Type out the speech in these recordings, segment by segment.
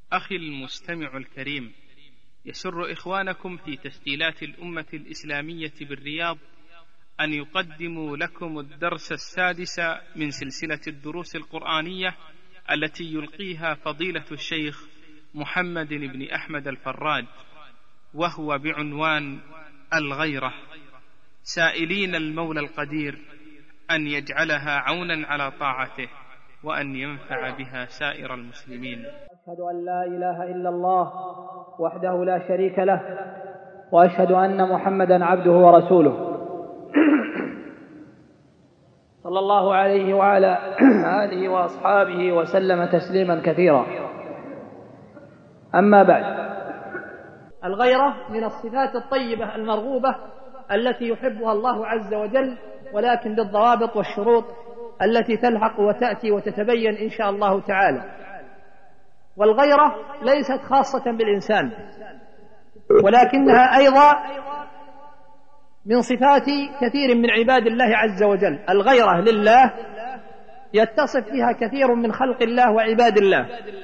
أخي المستمع الكريم، يسر إخوانكم في تسجيلات الأمة الإسلامية بالرياض أن يقدموا لكم الدرس السادس من سلسلة الدروس القرآنية التي يلقيها فضيلة الشيخ محمد بن أحمد الفراج، وهو بعنوان الغيرة، سائلين المولى القدير أن يجعلها عونا على طاعته وأن ينفع بها سائر المسلمين. أشهد أن لا إله إلا الله وحده لا شريك له، وأشهد أن محمدا عبده ورسوله صلى الله عليه وعلى آله وأصحابه وسلم تسليما كثيرا. أما بعد، الغيرة من الصفات الطيبة المرغوبة التي يحبها الله عز وجل، ولكن بالضوابط والشروط التي تلحق وتأتي وتتبين إن شاء الله تعالى. والغيرة ليست خاصة بالإنسان، ولكنها أيضا من صفات كثير من عباد الله عز وجل. الغيرة لله يتصف بها كثير من خلق الله وعباد الله،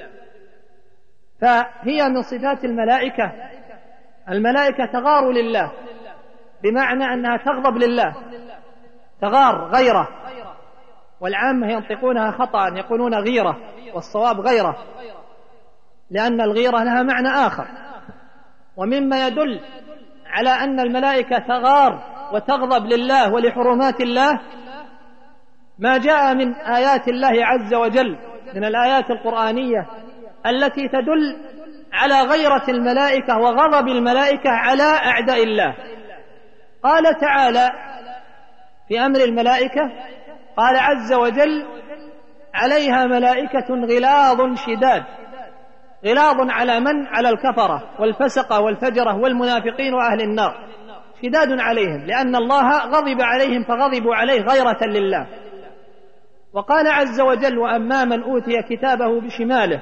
فهي من صفات الملائكة. الملائكة تغار لله، بمعنى أنها تغضب لله، تغار غيرة، والعامة ينطقونها خطأ يقولون غيرة، والصواب غيرة، لأن الغيرة لها معنى آخر. ومما يدل على أن الملائكة تغار وتغضب لله ولحرمات الله ما جاء من آيات الله عز وجل من الآيات القرآنية التي تدل على غيرة الملائكة وغضب الملائكة على أعداء الله. قال تعالى في أمر الملائكة، قال عز وجل: عليها ملائكة غلاظ شداد. غلاظ على من؟ على الكفرة والفسقة والفجرة والمنافقين وأهل النار، شداد عليهم لأن الله غضب عليهم فغضبوا عليه غيرة لله. وقال عز وجل: وأما من أوتي كتابه بشماله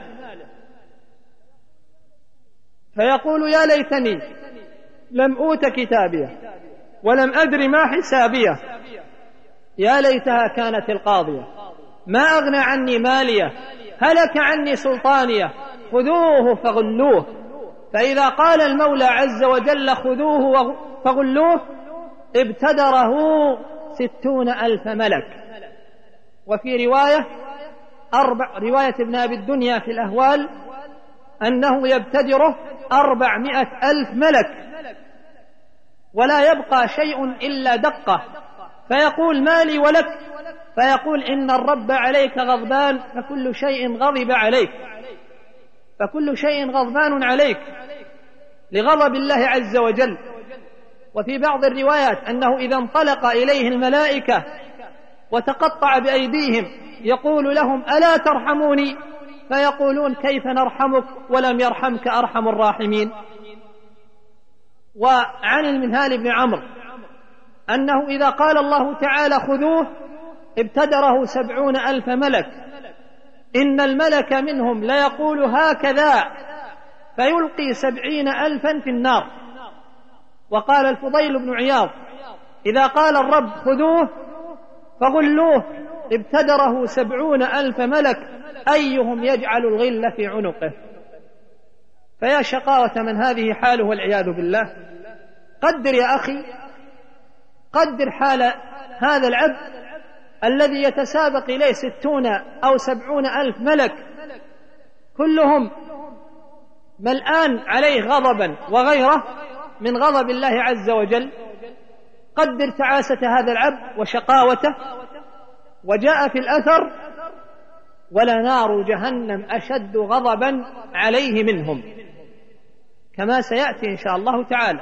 فيقول يا ليتني لم أوت كتابيه ولم أدر ما حسابيه يا ليتها كانت القاضية ما أغنى عني ماليه هلك عني سلطانيه خذوه فغلوه. فإذا قال المولى عز وجل خذوه فغلوه ابتدره 60,000 ملك. وفي رواية ابن أبي الدنيا في الأهوال أنه يبتدره 400,000 ملك، ولا يبقى شيء إلا دقة، فيقول ما لي ولك؟ فيقول إن الرب عليك غضبان فكل شيء غضب عليك، فكل شيء غضبان عليك لغضب الله عز وجل. وفي بعض الروايات أنه إذا انطلق إليه الملائكة وتقطع بأيديهم يقول لهم ألا ترحموني؟ فيقولون كيف نرحمك ولم يرحمك أرحم الراحمين. وعن المنهال بن عمرو أنه إذا قال الله تعالى خذوه ابتدره 70,000 ملك، إن الملك منهم ليقول هكذا فيلقي 70,000 في النار. وقال الفضيل بن عياض إذا قال الرب خذوه فغلوه ابتدره 70,000 ملك أيهم يجعل الغل في عنقه. فيا شقاوة من هذه حاله والعياذ بالله. قدر يا أخي، قدر حال هذا العبد الذي يتسابق إليه 60 أو 70,000 ملك كلهم ملآن عليه غضبا وغيره من غضب الله عز وجل. قدر تعاسة هذا العبد وشقاوته. وجاء في الأثر ولنار جهنم أشد غضبا عليه منهم، كما سيأتي إن شاء الله تعالى.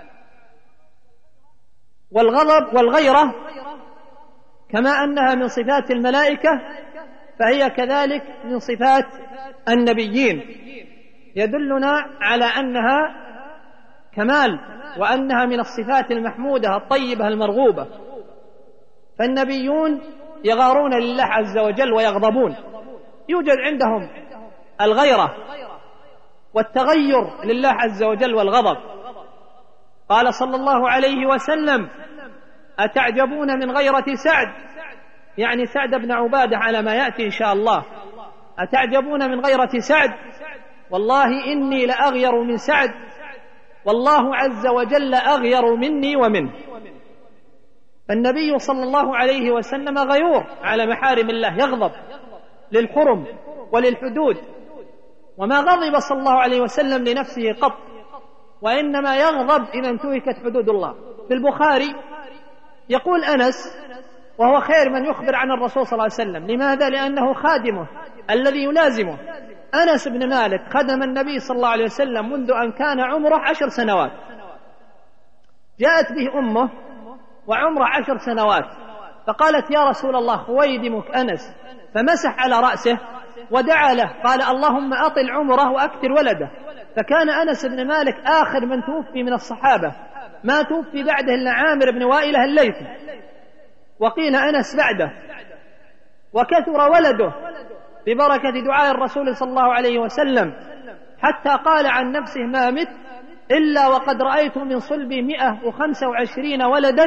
والغضب والغيرة كما أنها من صفات الملائكة فهي كذلك من صفات النبيين، يدلنا على أنها كمال وأنها من الصفات المحمودة الطيبة المرغوبة. فالنبيون يغارون لله عز وجل ويغضبون، يوجد عندهم الغيرة والتغير لله عز وجل والغضب. قال صلى الله عليه وسلم أتعجبون من غيرة سعد، يعني سعد بن عبادة على ما يأتي إن شاء الله، أتعجبون من غيرة سعد والله إني لأغير من سعد، والله عز وجل أغير مني ومنه. فالنبي صلى الله عليه وسلم غيور على محارم الله، يغضب للحرم وللحدود، وما غضب صلى الله عليه وسلم لنفسه قط، وإنما يغضب إذا انتهكت حدود الله. في البخاري يقول أنس وهو خير من يخبر عن الرسول صلى الله عليه وسلم، لماذا؟ لأنه خادمه الذي يلازمه. أنس بن مالك خدم النبي صلى الله عليه وسلم منذ أن كان عمره 10 سنوات، جاءت به أمه وعمره 10 سنوات، فقالت يا رسول الله خويدمك أنس، فمسح على رأسه ودعا له، قال اللهم أطل عمره وأكثر ولده. فكان أنس بن مالك آخر من توفي من الصحابة، ما توفي بعده إلا عامر بن وائلة الليثي، وقيل أنس بعده، وكثر ولده ببركة دعاء الرسول صلى الله عليه وسلم، حتى قال عن نفسه ما مت إلا وقد رأيت من صلبي 125 ولدا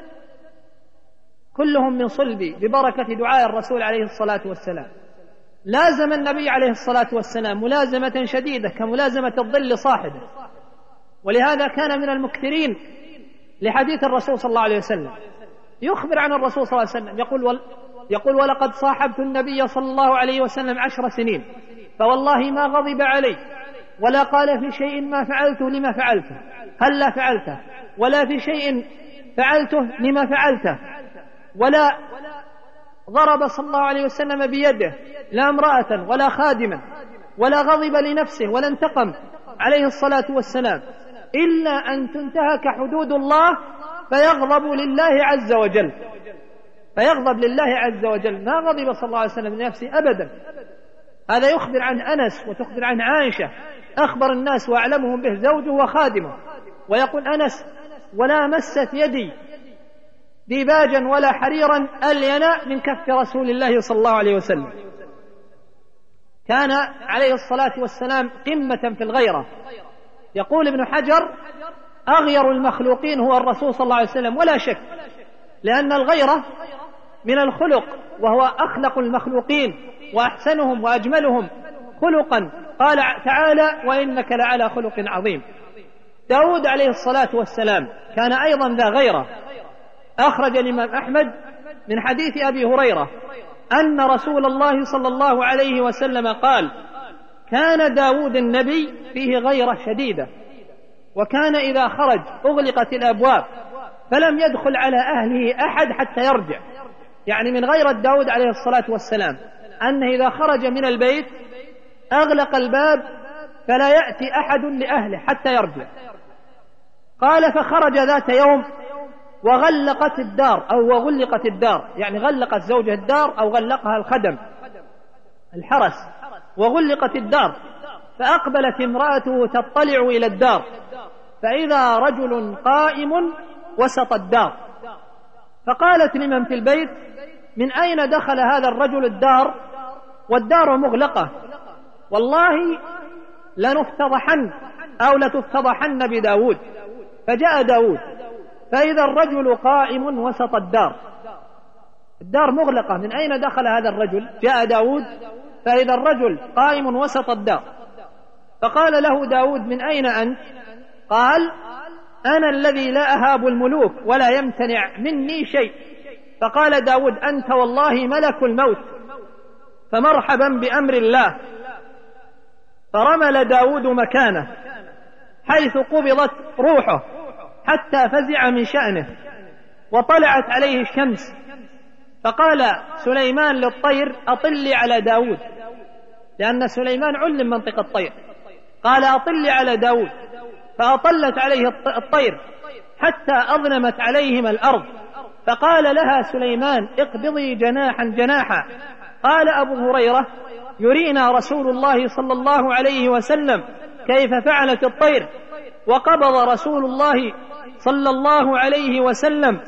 كلهم من صلبي ببركة دعاء الرسول عليه الصلاة والسلام. لازم النبي عليه الصلاة والسلام ملازمة شديدة كملازمة الظل صاحبه، ولهذا كان من المكثرين لحديث الرسول صلى الله عليه وسلم. يخبر عن الرسول صلى الله عليه وسلم يقول ولقد صاحبت النبي صلى الله عليه وسلم 10 سنين، فوالله ما غضب علي ولا قال في شيء ما فعلته لما فعلته هلا فعلته، ولا في شيء فعلته لما فعلته، ولا ضرب صلى الله عليه وسلم بيده لا امرأة ولا خادما، ولا غضب لنفسه ولا انتقم عليه الصلاة والسلام، إلا أن تنتهك حدود الله فيغضب لله عز وجل، فيغضب لله عز وجل. ما غضب صلى الله عليه وسلم لنفسه أبدا. هذا يخبر عن أنس وتخبر عن عائشة، أخبر الناس وأعلمهم به زوجه وخادمه. ويقول أنس ولا مست يدي ديباجا ولا حريرا ألين من كف رسول الله صلى الله عليه وسلم. كان عليه الصلاة والسلام قمة في الغيرة. يقول ابن حجر أغير المخلوقين هو الرسول صلى الله عليه وسلم ولا شك، لأن الغيرة من الخلق، وهو أخلق المخلوقين وأحسنهم وأجملهم خلقا. قال تعالى وإنك لعلى خلق عظيم. داود عليه الصلاة والسلام كان أيضا ذا غيرة. أخرج الإمام أحمد من حديث أبي هريرة أن رسول الله صلى الله عليه وسلم قال كان داود النبي فيه غيرة شديدة، وكان إذا خرج أغلقت الأبواب فلم يدخل على أهله أحد حتى يرجع. يعني من غيرة داود عليه الصلاة والسلام أنه إذا خرج من البيت أغلق الباب فلا يأتي أحد لأهله حتى يرجع. قال فخرج ذات يوم وغلقت الدار أو وغلقت الدار، يعني غلقت زوجها الدار أو غلقها الخدم الحرس وغلقت الدار، فأقبلت امرأته تطلع إلى الدار فإذا رجل قائم وسط الدار، فقالت لمن في البيت من أين دخل هذا الرجل الدار والدار مغلقة؟ والله لنفتضحن أو لتفتضحن بداود. فجاء داود فإذا الرجل قائم وسط الدار، الدار مغلقة، من أين دخل هذا الرجل؟ جاء داود فإذا الرجل قائم وسط الدار، فقال له داود من أين أنت؟ قال أنا الذي لا أهاب الملوك ولا يمتنع مني شيء. فقال داود أنت والله ملك الموت، فمرحبا بأمر الله. فرمل داود مكانه حيث قبضت روحه حتى فزع من شأنه، وطلعت عليه الشمس، فقال سليمان للطير أطلي على داود، لأن سليمان علم منطق الطير، قال أطلي على داود، فأطلت عليه الطير حتى أظلمت عليهم الأرض، فقال لها سليمان اقبضي جناحا جناحا. قال أبو هريرة يرينا رسول الله صلى الله عليه وسلم كيف فعلت الطير، وقبض رسول الله صلى الله عليه وسلم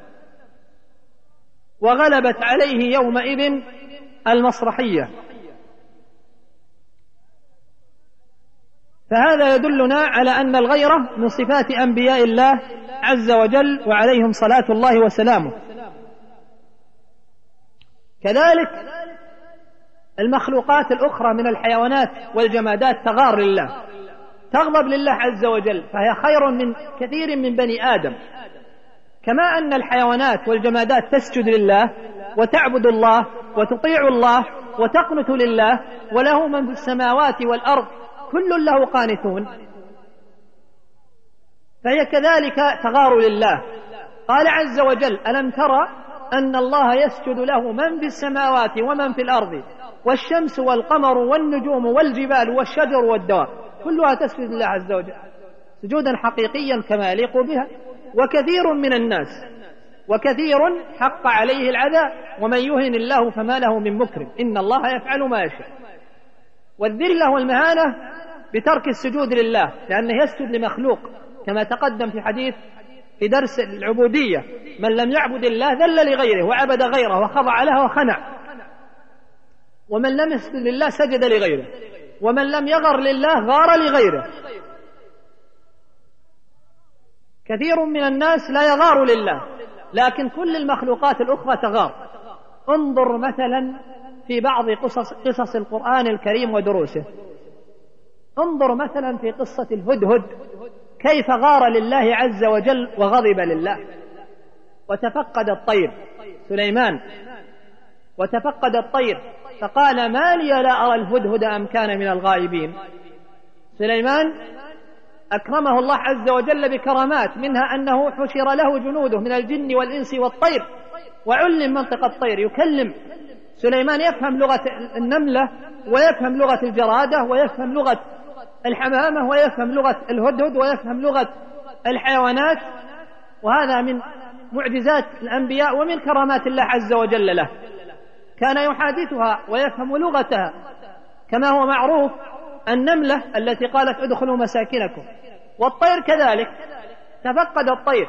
وغلبت عليه يومئذ المسرحية. فهذا يدلنا على أن الغيرة من صفات أنبياء الله عز وجل وعليهم صلاة الله وسلامه. كذلك المخلوقات الأخرى من الحيوانات والجمادات تغار لله، تغضب لله عز وجل، فهي خير من كثير من بني آدم. كما أن الحيوانات والجمادات تسجد لله وتعبد الله وتطيع الله وتقنت لله، وله من في السماوات والأرض كل له قانتون، فهي كذلك تغار لله. قال عز وجل: ألم ترى أن الله يسجد له من في السماوات ومن في الأرض والشمس والقمر والنجوم والجبال والشجر والدواب كلها تسجد لله عز وجل سجودا حقيقيا كما يليق بها. وكثير حق عليه العذاب، ومن يهن الله فما له من مكرم، إن الله يفعل ما يشاء. والذلة والمهانة بترك السجود لله، لأنه يسجد لمخلوق كما تقدم في درس العبودية: من لم يعبد الله ذل لغيره وعبد غيره وخضع له وخنع، ومن لم يسجد لله سجد لغيره، ومن لم يغر لله غار لغيره. كثير من الناس لا يغار لله، لكن كل المخلوقات الأخرى تغار. انظر مثلا في بعض قصص القرآن الكريم ودروسه. انظر مثلا في قصة الهدهد كيف غار لله عز وجل وغضب لله. وتفقد الطير سليمان، وتفقد الطير فقال: ما لي لا أرى الهدهد أم كان من الغائبين. سليمان أكرمه الله عز وجل بكرامات، منها أنه حشر له جنوده من الجن والإنس والطير، وعلم منطق الطير، يكلم سليمان، يفهم لغة النملة ويفهم لغة الجرادة ويفهم لغة الحمامة ويفهم لغة الهدهد ويفهم لغة الحيوانات. وهذا من معجزات الأنبياء ومن كرامات الله عز وجل له. كان يحادثها ويفهم لغتها، كما هو معروف النملة التي قالت: ادخلوا مساكنكم. والطير كذلك تفقد الطير.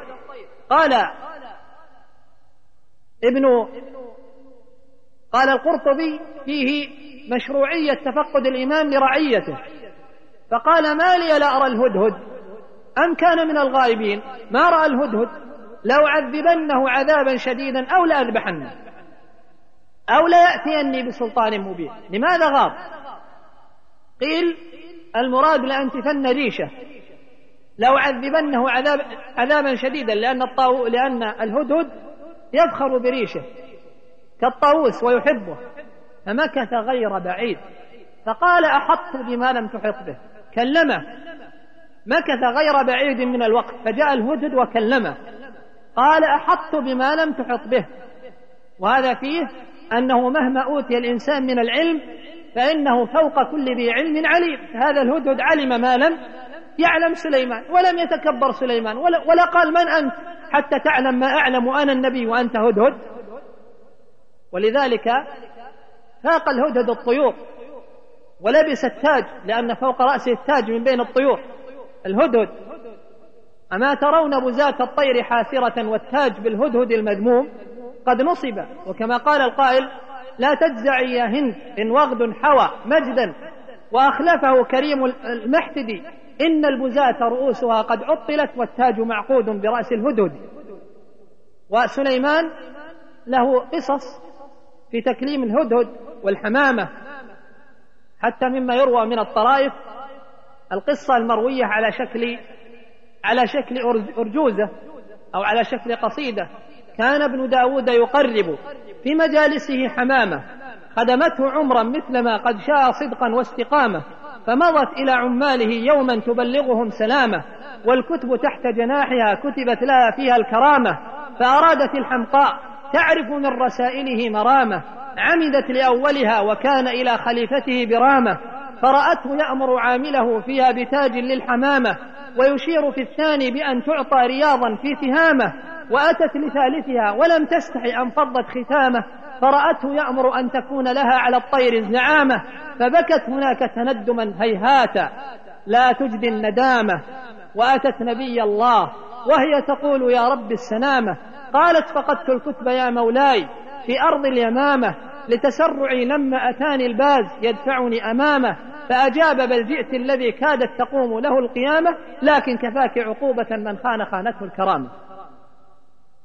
قال القرطبي فيه مشروعية تفقد الإمام لرعيته، فقال: ما لي لا أرى الهدهد أم كان من الغائبين. ما رأى الهدهد، لو عذبنه عذابا شديدا أو لأذبحنه أو ليأتيني بسلطان مبين. لماذا غاب؟ قيل المراد لأنتفن ريشه، لو عذبنه عذابا شديدا، لأن الهدهد يفخر بريشه كالطاووس ويحبه، فمكث غير بعيد فقال: أحط بما لم تحط به. كلمه، مكث غير بعيد من الوقت فجاء الهدهد وكلمه، قال: أحط بما لم تحط به. وهذا فيه أنه مهما أوتي الإنسان من العلم فإنه فوق كل ذي علم عليم. هذا الهدهد علم ما لم يعلم سليمان، ولم يتكبر سليمان ولا قال: من أنت حتى تعلم ما أعلم وأنا النبي وأنت هدهد. ولذلك فاق الهدهد الطيور ولبس التاج، لأن فوق رأسه التاج من بين الطيور. الهدهد: أما ترون بزاة الطير حاسرة والتاج بالهدهد المذموم قد نصب. وكما قال القائل: لا تجزعي يا هند إن وغد حوى مجدا وأخلفه كريم المحتدي، إن البزاة رؤوسها قد عطلت والتاج معقود برأس الهدهد. وسليمان له قصص في تكليم الهدهد والحمامة، حتى مما يروى من الطرائف القصة المروية على شكل أرجوزة أو على شكل قصيدة. كان ابن داود يقرب في مجالسه حمامة خدمته عمرا مثلما قد شاء صدقا واستقامة، فمضت إلى عماله يوما تبلغهم سلامة، والكتب تحت جناحها كتبت لها فيها الكرامة، فأرادت الحمقاء تعرف من رسائله مرامة، عمدت لأولها وكان إلى خليفته برامة، فرأته يأمر عامله فيها بتاج للحمامة، ويشير في الثاني بأن تعطى رياضا في تهامة، وأتت لثالثها ولم تستحي أن فضت ختامه، فرأته يأمر أن تكون لها على الطير الزعامة، فبكت هناك تندما هيهاتا لا تجدي الندامة، وأتت نبي الله وهي تقول: يا رب السلامة. قالت: فقدت الكتب يا مولاي في أرض اليمامة، لتسرعي لما أتاني الباز يدفعني أمامه، فأجاب: بل جئت الذي كادت تقوم له القيامة، لكن كفاك عقوبة من خانته الكرامة.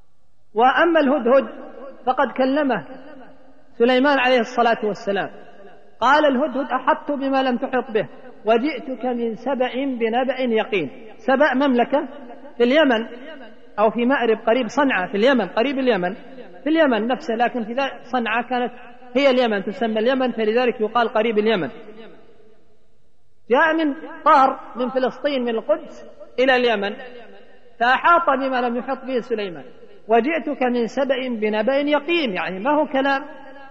وأما الهدهد فقد كلمه سليمان عليه الصلاة والسلام، قال الهدهد أحطت بما لم تحط به وجئتك من سبأ بنبأ يقين. سبأ مملكة في اليمن أو في مأرب قريب صنعاء في اليمن، قريب اليمن في اليمن نفسه، لكن في صنعاء كانت هي اليمن، تسمى اليمن، فلذلك يقال قريب اليمن. جاء من طار من فلسطين من القدس إلى اليمن فأحاط بما لم يحط به سليمان. وجئتك من سبأ بنبأ يقين، يعني ما هو كلام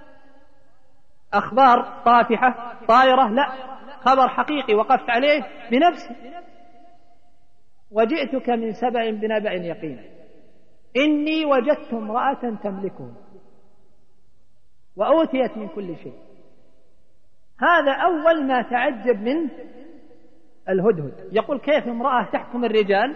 أخبار طافحة طائرة، لا، خبر حقيقي وقفت عليه بنفسي. وجئتك من سبأ بنبأ يقين إني وجدت امرأة تملكهم وأوتيت من كل شيء. هذا أول ما تعجب منه الهدهد، يقول كيف امرأة تحكم الرجال؟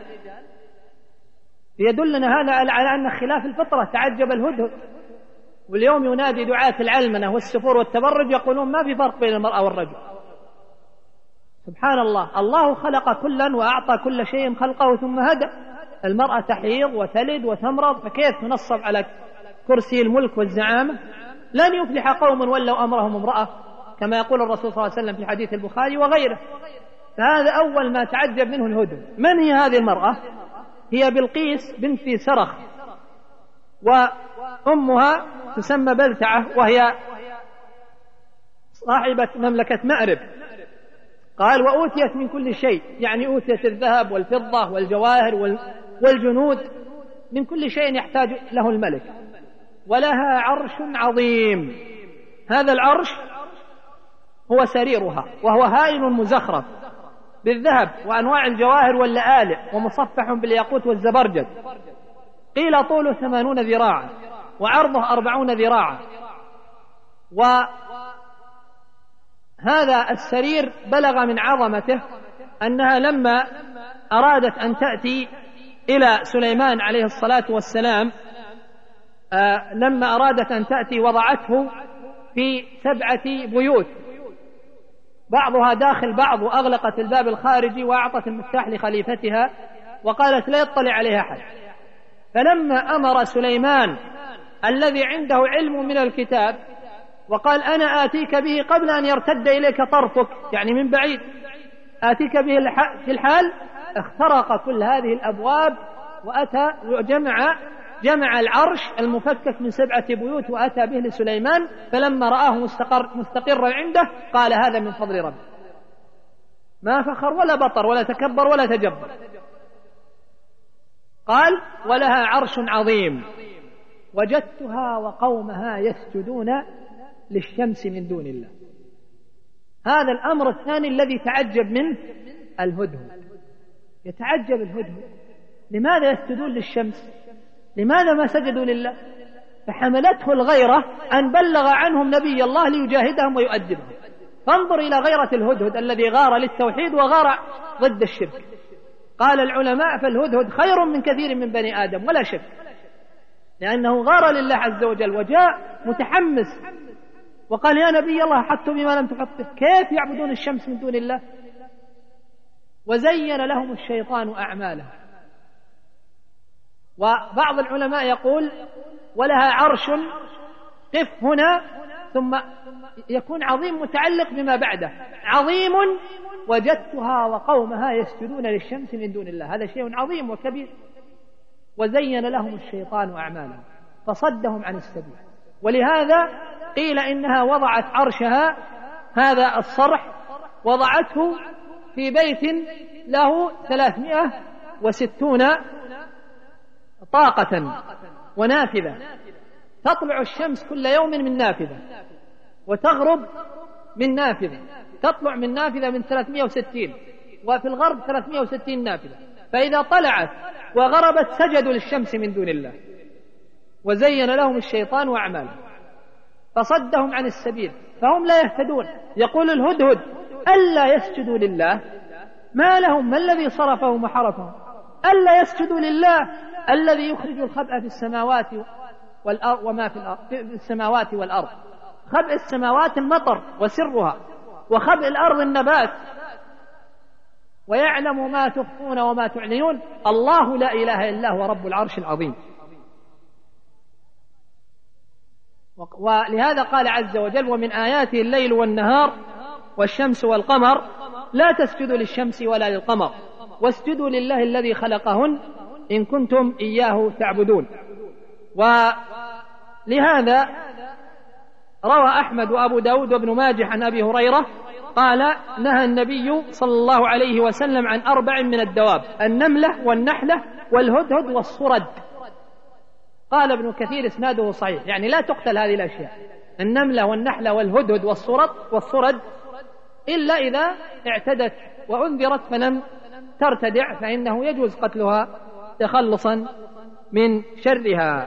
يدلنا هذا على أن خلاف الفطرة. تعجب الهدهد، واليوم ينادي دعاة العلمنة والسفور والتبرج يقولون ما في فرق بين المرأة والرجل. سبحان الله، الله خلق كلا وأعطى كل شيء خلقه ثم هدى. المرأة تحيض وتلد وتمرض، فكيف تنصب على كرسي الملك والزعامة؟ لن يفلح قوم ولوا أمرهم امرأة، كما يقول الرسول صلى الله عليه وسلم في حديث البخاري وغيره. فهذا أول ما تعجب منه الهدهد. من هي هذه المرأة؟ هي بلقيس بنت سرخ، وأمها تسمى بلتعة، وهي صاحبة مملكة مأرب. قال وأوتيت من كل شيء، يعني أوتيت الذهب والفضة والجواهر والجنود، من كل شيء يحتاج له الملك. ولها عرش عظيم، هذا العرش هو سريرها، وهو هائل مزخرف بالذهب وأنواع الجواهر واللآلئ، ومصفح بالياقوت والزبرجد. قيل طوله 80 ذراعا وعرضه 40 ذراعا. وهذا السرير بلغ من عظمته أنها لما أرادت أن تأتي إلى سليمان عليه الصلاة والسلام، لما أرادت أن تأتي وضعته في 7 بيوت بعضها داخل بعض، وأغلقت الباب الخارجي وأعطت المفتاح لخليفتها وقالت لا يطلع عليها أحد. فلما أمر سليمان الذي عنده علم من الكتاب وقال أنا آتيك به قبل أن يرتد إليك طرفك، يعني من بعيد آتيك به في الحال، اخترق كل هذه الأبواب وأتى جمع العرش المفكك من 7 بيوت وأتى به لسليمان. فلما رآه مستقرا عنده قال هذا من فضل ربي، ما فخر ولا بطر ولا تكبر ولا تجبر. قال ولها عرش عظيم وجدتها وقومها يسجدون للشمس من دون الله. هذا الأمر الثاني الذي تعجب منه الهدهد. يتعجب الهدهد لماذا يسجدون للشمس؟ لماذا ما سجدوا لله؟ فحملته الغيرة أن بلغ عنهم نبي الله ليجاهدهم ويؤدبهم. فانظر إلى غيرة الهدهد الذي غار للتوحيد وغار ضد الشرك. قال العلماء فالهدهد خير من كثير من بني آدم ولا شك، لأنه غار لله عز وجل وجاء متحمس وقال يا نبي الله حطوا بما لم تحطه، كيف يعبدون الشمس من دون الله؟ وزين لهم الشيطان أعمالهم. وبعض العلماء يقول ولها عرش، قف هنا ثم يكون عظيم متعلق بما بعده، عظيم وجدتها وقومها يسجدون للشمس من دون الله، هذا شيء عظيم وكبير. وزين لهم الشيطان أعمالهم فصدهم عن السبيل. ولهذا قيل إنها وضعت عرشها هذا الصرح وضعته في بيت له 360 طاقة ونافذة، تطلع الشمس كل يوم من نافذة وتغرب من نافذة، تطلع من نافذة من 360 وفي الغرب 360 نافذة. فإذا طلعت وغربت سجدوا للشمس من دون الله. وزين لهم الشيطان وأعمالهم فصدهم عن السبيل فهم لا يهتدون. يقول الهدهد ألا يسجدوا لله، ما لهم؟ ما الذي صرفهم وحرفهم؟ ألا يسجدوا لله الذي يخرج الخبأ في السماوات والأرض وما في الأرض، في السماوات والأرض. خبأ السماوات المطر وسرها، وخبأ الأرض النبات، ويعلم ما تخفون وما تعلنون. الله لا إله إلا هو رب العرش العظيم. ولهذا قال عز وجل ومن آياته الليل والنهار والشمس والقمر لا تسجدوا للشمس ولا للقمر واسجدوا لله الذي خلقهن إن كنتم إياه تعبدون. ولهذا روى أحمد وأبو داود وابن ماجه عن أبي هريرة قال نهى النبي صلى الله عليه وسلم عن 4 من الدواب: النملة والنحلة والهدهد والصرد. قال ابن كثير اسناده صحيح، يعني لا تقتل هذه الأشياء، النملة والنحلة والهدهد والصرد إلا إذا اعتدت وأنذرت فلم ترتدع فإنه يجوز قتلها تخلصا من شرها.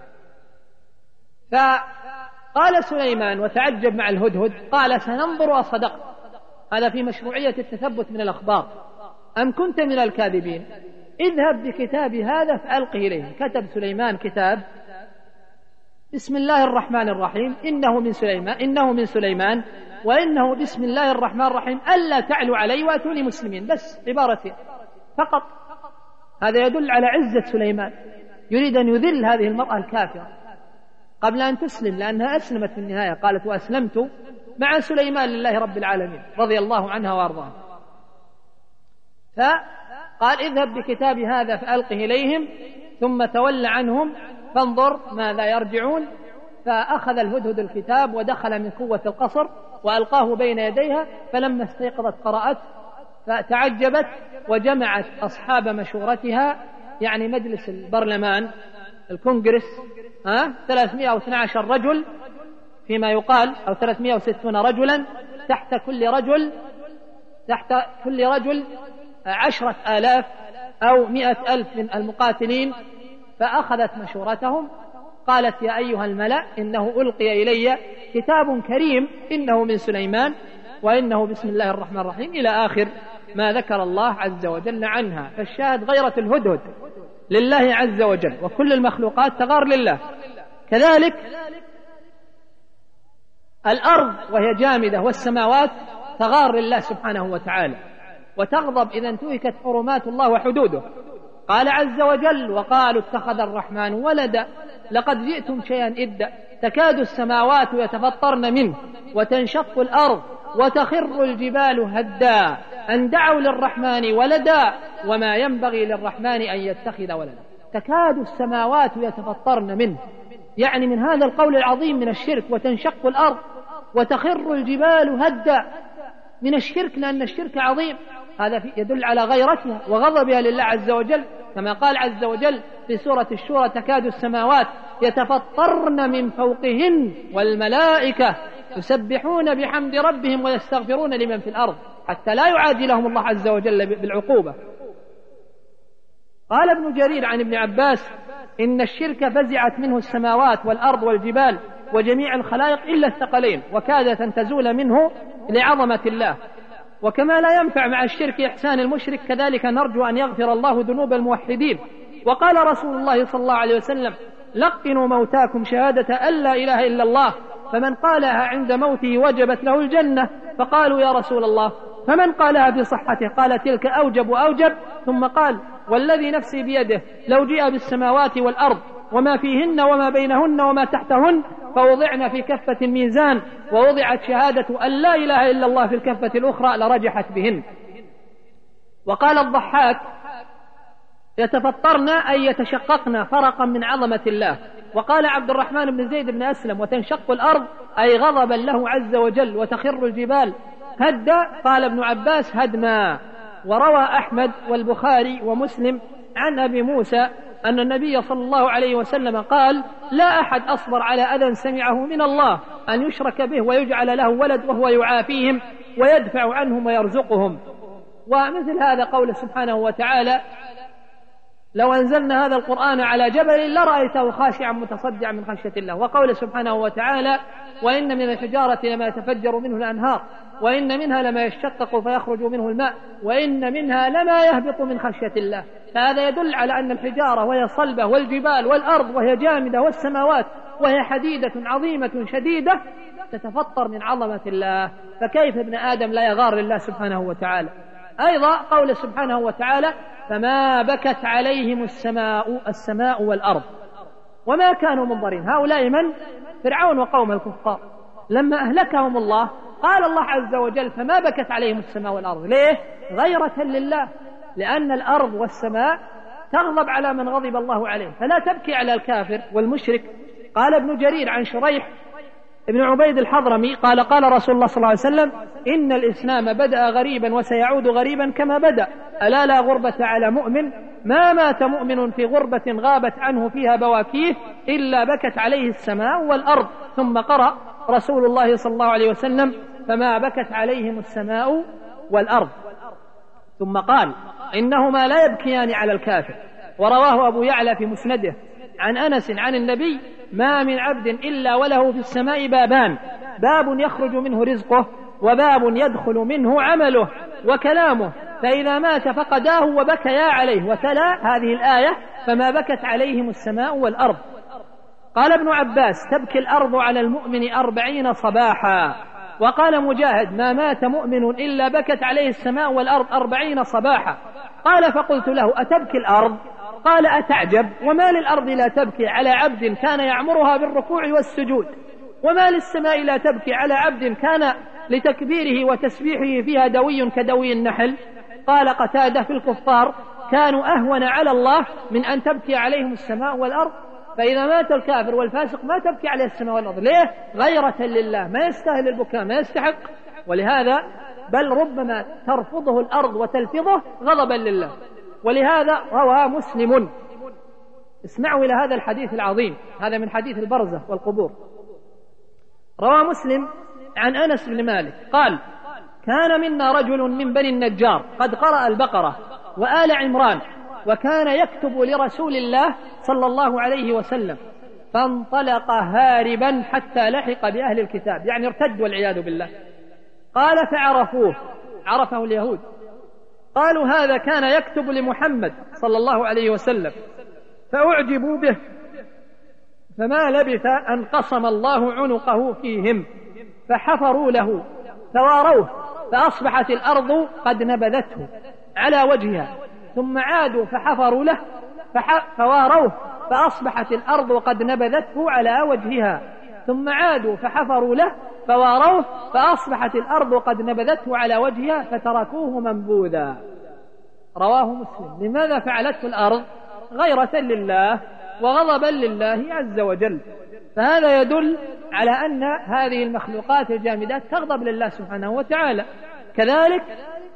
فقال سليمان وتعجب مع الهدهد قال سننظر أصدقت، هذا في مشروعية التثبت من الأخبار، أم كنت من الكاذبين؟ اذهب بكتابي هذا فألقه إليه. كتب سليمان كتاب بسم الله الرحمن الرحيم إنه من سليمان وإنه بسم الله الرحمن الرحيم ألا تعلوا علي وأتوني مسلمين، بس عبارتين فقط. هذا يدل على عزة سليمان، يريد أن يذل هذه المرأة الكافرة قبل أن تسلم، لأنها أسلمت في النهاية، قالت وأسلمت مع سليمان لله رب العالمين رضي الله عنها وأرضاها. فقال اذهب بكتابي هذا فألقه إليهم ثم تول عنهم فانظر ماذا يرجعون. فأخذ الهدهد الكتاب ودخل من قوة القصر وألقاه بين يديها، فلما استيقظت قرأت فتعجبت وجمعت أصحاب مشورتها، يعني مجلس البرلمان الكونغرس 312 رجل فيما يقال، أو 360 رجلا، تحت كل رجل 10,000 أو 100,000 من المقاتلين. فأخذت مشورتهم، قالت يا أيها الملأ إنه ألقي إلي كتاب كريم إنه من سليمان وإنه بسم الله الرحمن الرحيم إلى آخر ما ذكر الله عز وجل عنها. فالشاهد غيرة الهدهد لله عز وجل، وكل المخلوقات تغار لله. كذلك الأرض وهي جامدة والسماوات تغار لله سبحانه وتعالى، وتغضب إذا انتهكت حرمات الله وحدوده. قال عز وجل وقالوا اتخذ الرحمن ولدا لقد جئتم شيئا إدا تكاد السماوات يتفطرن منه وتنشق الأرض وتخر الجبال هدا أن دعوا للرحمن ولدا وما ينبغي للرحمن أن يتخذ ولدا. تكاد السماوات يتفطرن منه، يعني من هذا القول العظيم من الشرك، وتنشق الأرض وتخر الجبال هدا من الشرك، لأن الشرك عظيم. هذا يدل على غيرتها وغضبها لله عز وجل، كما قال عز وجل في سورة الشورى تكاد السماوات يتفطرن من فوقهن والملائكة يسبحون بحمد ربهم ويستغفرون لمن في الأرض حتى لا يعاجلهم الله عز وجل بالعقوبة. قال ابن جرير عن ابن عباس إن الشرك فزعت منه السماوات والأرض والجبال وجميع الخلائق إلا الثقلين، وكادت أن تزول منه لعظمة الله. وكما لا ينفع مع الشرك إحسان المشرك، كذلك نرجو أن يغفر الله ذنوب الموحدين. وقال رسول الله صلى الله عليه وسلم لقنوا موتاكم شهادة أن لا إله إلا الله، فمن قالها عند موته وجبت له الجنة. فقالوا يا رسول الله فمن قالها في صحته؟ قال تلك أوجب وأوجب. ثم قال والذي نفسي بيده لو جاء بالسماوات والأرض وما فيهن وما بينهن وما تحتهن فوضعن في كفة الميزان ووضعت شهادة أن لا إله إلا الله في الكفة الأخرى لرجحت بهن. وقال الضحاك يتفطرن أي يتشققن فرقا من عظمة الله. وقال عبد الرحمن بن زيد بن أسلم وتنشق الأرض أي غضبا له عز وجل، وتخر الجبال هدا. قال ابن عباس هدما. وروى أحمد والبخاري ومسلم عن أبي موسى أن النبي صلى الله عليه وسلم قال لا أحد أصبر على أذى سمعه من الله أن يشرك به ويجعل له ولد وهو يعافيهم ويدفع عنهم ويرزقهم. ومثل هذا قول سبحانه وتعالى لو أنزلنا هذا القرآن على جبل لرأيته خاشعا متصدعا من خشية الله. وقول سبحانه وتعالى وإن من الحجارة لما يتفجر منه الأنهار وإن منها لما يشقق فيخرج منه الماء وإن منها لما يهبط من خشية الله. فهذا يدل على أن الحجارة وهي صلبة والجبال والأرض وهي جامدة والسماوات وهي حديدة عظيمة شديدة تتفطر من عظمة الله، فكيف ابن آدم لا يغار لله سبحانه وتعالى. أيضا قول سبحانه وتعالى فما بكت عليهم السماء والأرض. وما كانوا منظرين. هؤلاء من؟ فرعون وقوم الكفار. لما أهلكهم الله قال الله عز وجل فما بكت عليهم السماء والأرض. ليه؟ غيرة لله، لأن الأرض والسماء تغضب على من غضب الله عليه، فلا تبكي على الكافر والمشرك. قال ابن جرير عن شريح ابن عبيد الحضرمي قال قال رسول الله صلى الله عليه وسلم إن الإسلام بدأ غريبا وسيعود غريبا كما بدأ، ألا لا غربة على مؤمن، ما مات مؤمن في غربة غابت عنه فيها بواكيه إلا بكت عليه السماء والأرض. ثم قرأ رسول الله صلى الله عليه وسلم فما بكت عليهم السماء والأرض. ثم قال إنهما لا يبكيان على الكافر. ورواه أبو يعلى في مسنده عن أنس عن النبي ما من عبد إلا وله في السماء بابان، باب يخرج منه رزقه وباب يدخل منه عمله وكلامه، فإذا مات فقداه وبكيا عليه. وتلا هذه الآية فما بكت عليهم السماء والأرض. قال ابن عباس تبكي الأرض على المؤمن 40 صباحا. وقال مجاهد ما مات مؤمن إلا بكت عليه السماء والأرض 40 صباحا. قال فقلت له أتبكي الأرض؟ قال أتعجب، وما للأرض لا تبكي على عبد كان يعمرها بالركوع والسجود، وما للسماء لا تبكي على عبد كان لتكبيره وتسبيحه فيها دوي كدوي النحل. قال قتادة في الكفار كانوا أهون على الله من أن تبكي عليهم السماء والأرض. فإذا مات الكافر والفاسق ما تبكي عليه السماء والأرض. ليه؟ غيرة لله، ما يستاهل البكاء، ما يستحق. ولهذا بل ربما ترفضه الأرض وتلفظه غضبا لله. ولهذا روى مسلم، اسمعوا إلى هذا الحديث العظيم، هذا من حديث البرزة والقبور. روى مسلم عن أنس بن مالك قال كان منا رجل من بني النجار قد قرأ البقرة وآل عمران، وكان يكتب لرسول الله صلى الله عليه وسلم، فانطلق هاربا حتى لحق بأهل الكتاب، يعني ارتد والعياذ بالله. قال فعرفوه، عرفه اليهود، قالوا هذا كان يكتب لمحمد صلى الله عليه وسلم، فأعجبوا به، فما لبث أن قصم الله عنقه فيهم، فحفروا له فواروه، فأصبحت الأرض قد نبذته على وجهها، ثم عادوا فحفروا له فواروه، فأصبحت الأرض قد نبذته على وجهها، ثم عادوا فحفروا له فواروه، فأصبحت الأرض قد نبذته على وجهها، فتركوه منبوذا. رواه مسلم. لماذا فعلته الأرض؟ غيرة لله وغضبا لله عز وجل. فهذا يدل على أن هذه المخلوقات الجامدات تغضب لله سبحانه وتعالى. كذلك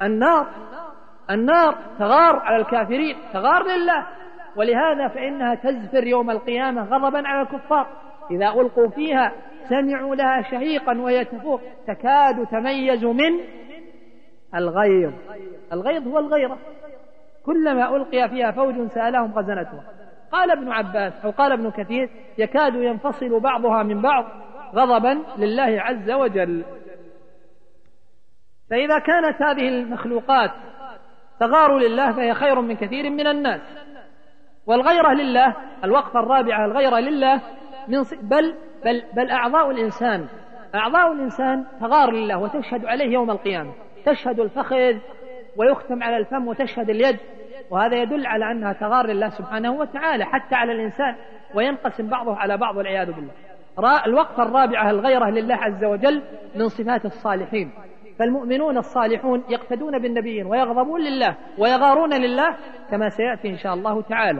النار تغار على الكافرين، تغار لله، ولهذا فإنها تزفر يوم القيامة غضبا على الكفار. إذا ألقوا فيها سمعوا لها شهيقا وهي تفور تكاد تميز من الغيظ. الغيظ هو الغيرة، كلما ألقي فيها فوج سألهم خزنتها. قال ابن عباس أو قال ابن كثير يكاد ينفصل بعضها من بعض غضبا لله عز وجل. فإذا كانت هذه المخلوقات تغار لله فهي خير من كثير من الناس. والغيرة لله، الوقفة الرابعة، الغيرة لله بل أعضاء الإنسان تغار لله وتشهد عليه يوم القيامة، تشهد الفخذ ويختم على الفم وتشهد اليد، وهذا يدل على أنها تغار لله سبحانه وتعالى حتى على الإنسان، وينقسم بعضه على بعض والعياذ بالله. الوقفة الرابعة الغيرة لله عز وجل من صفات الصالحين. فالمؤمنون الصالحون يقتدون بالنبيين ويغضبون لله ويغارون لله كما سيأتي إن شاء الله تعالى.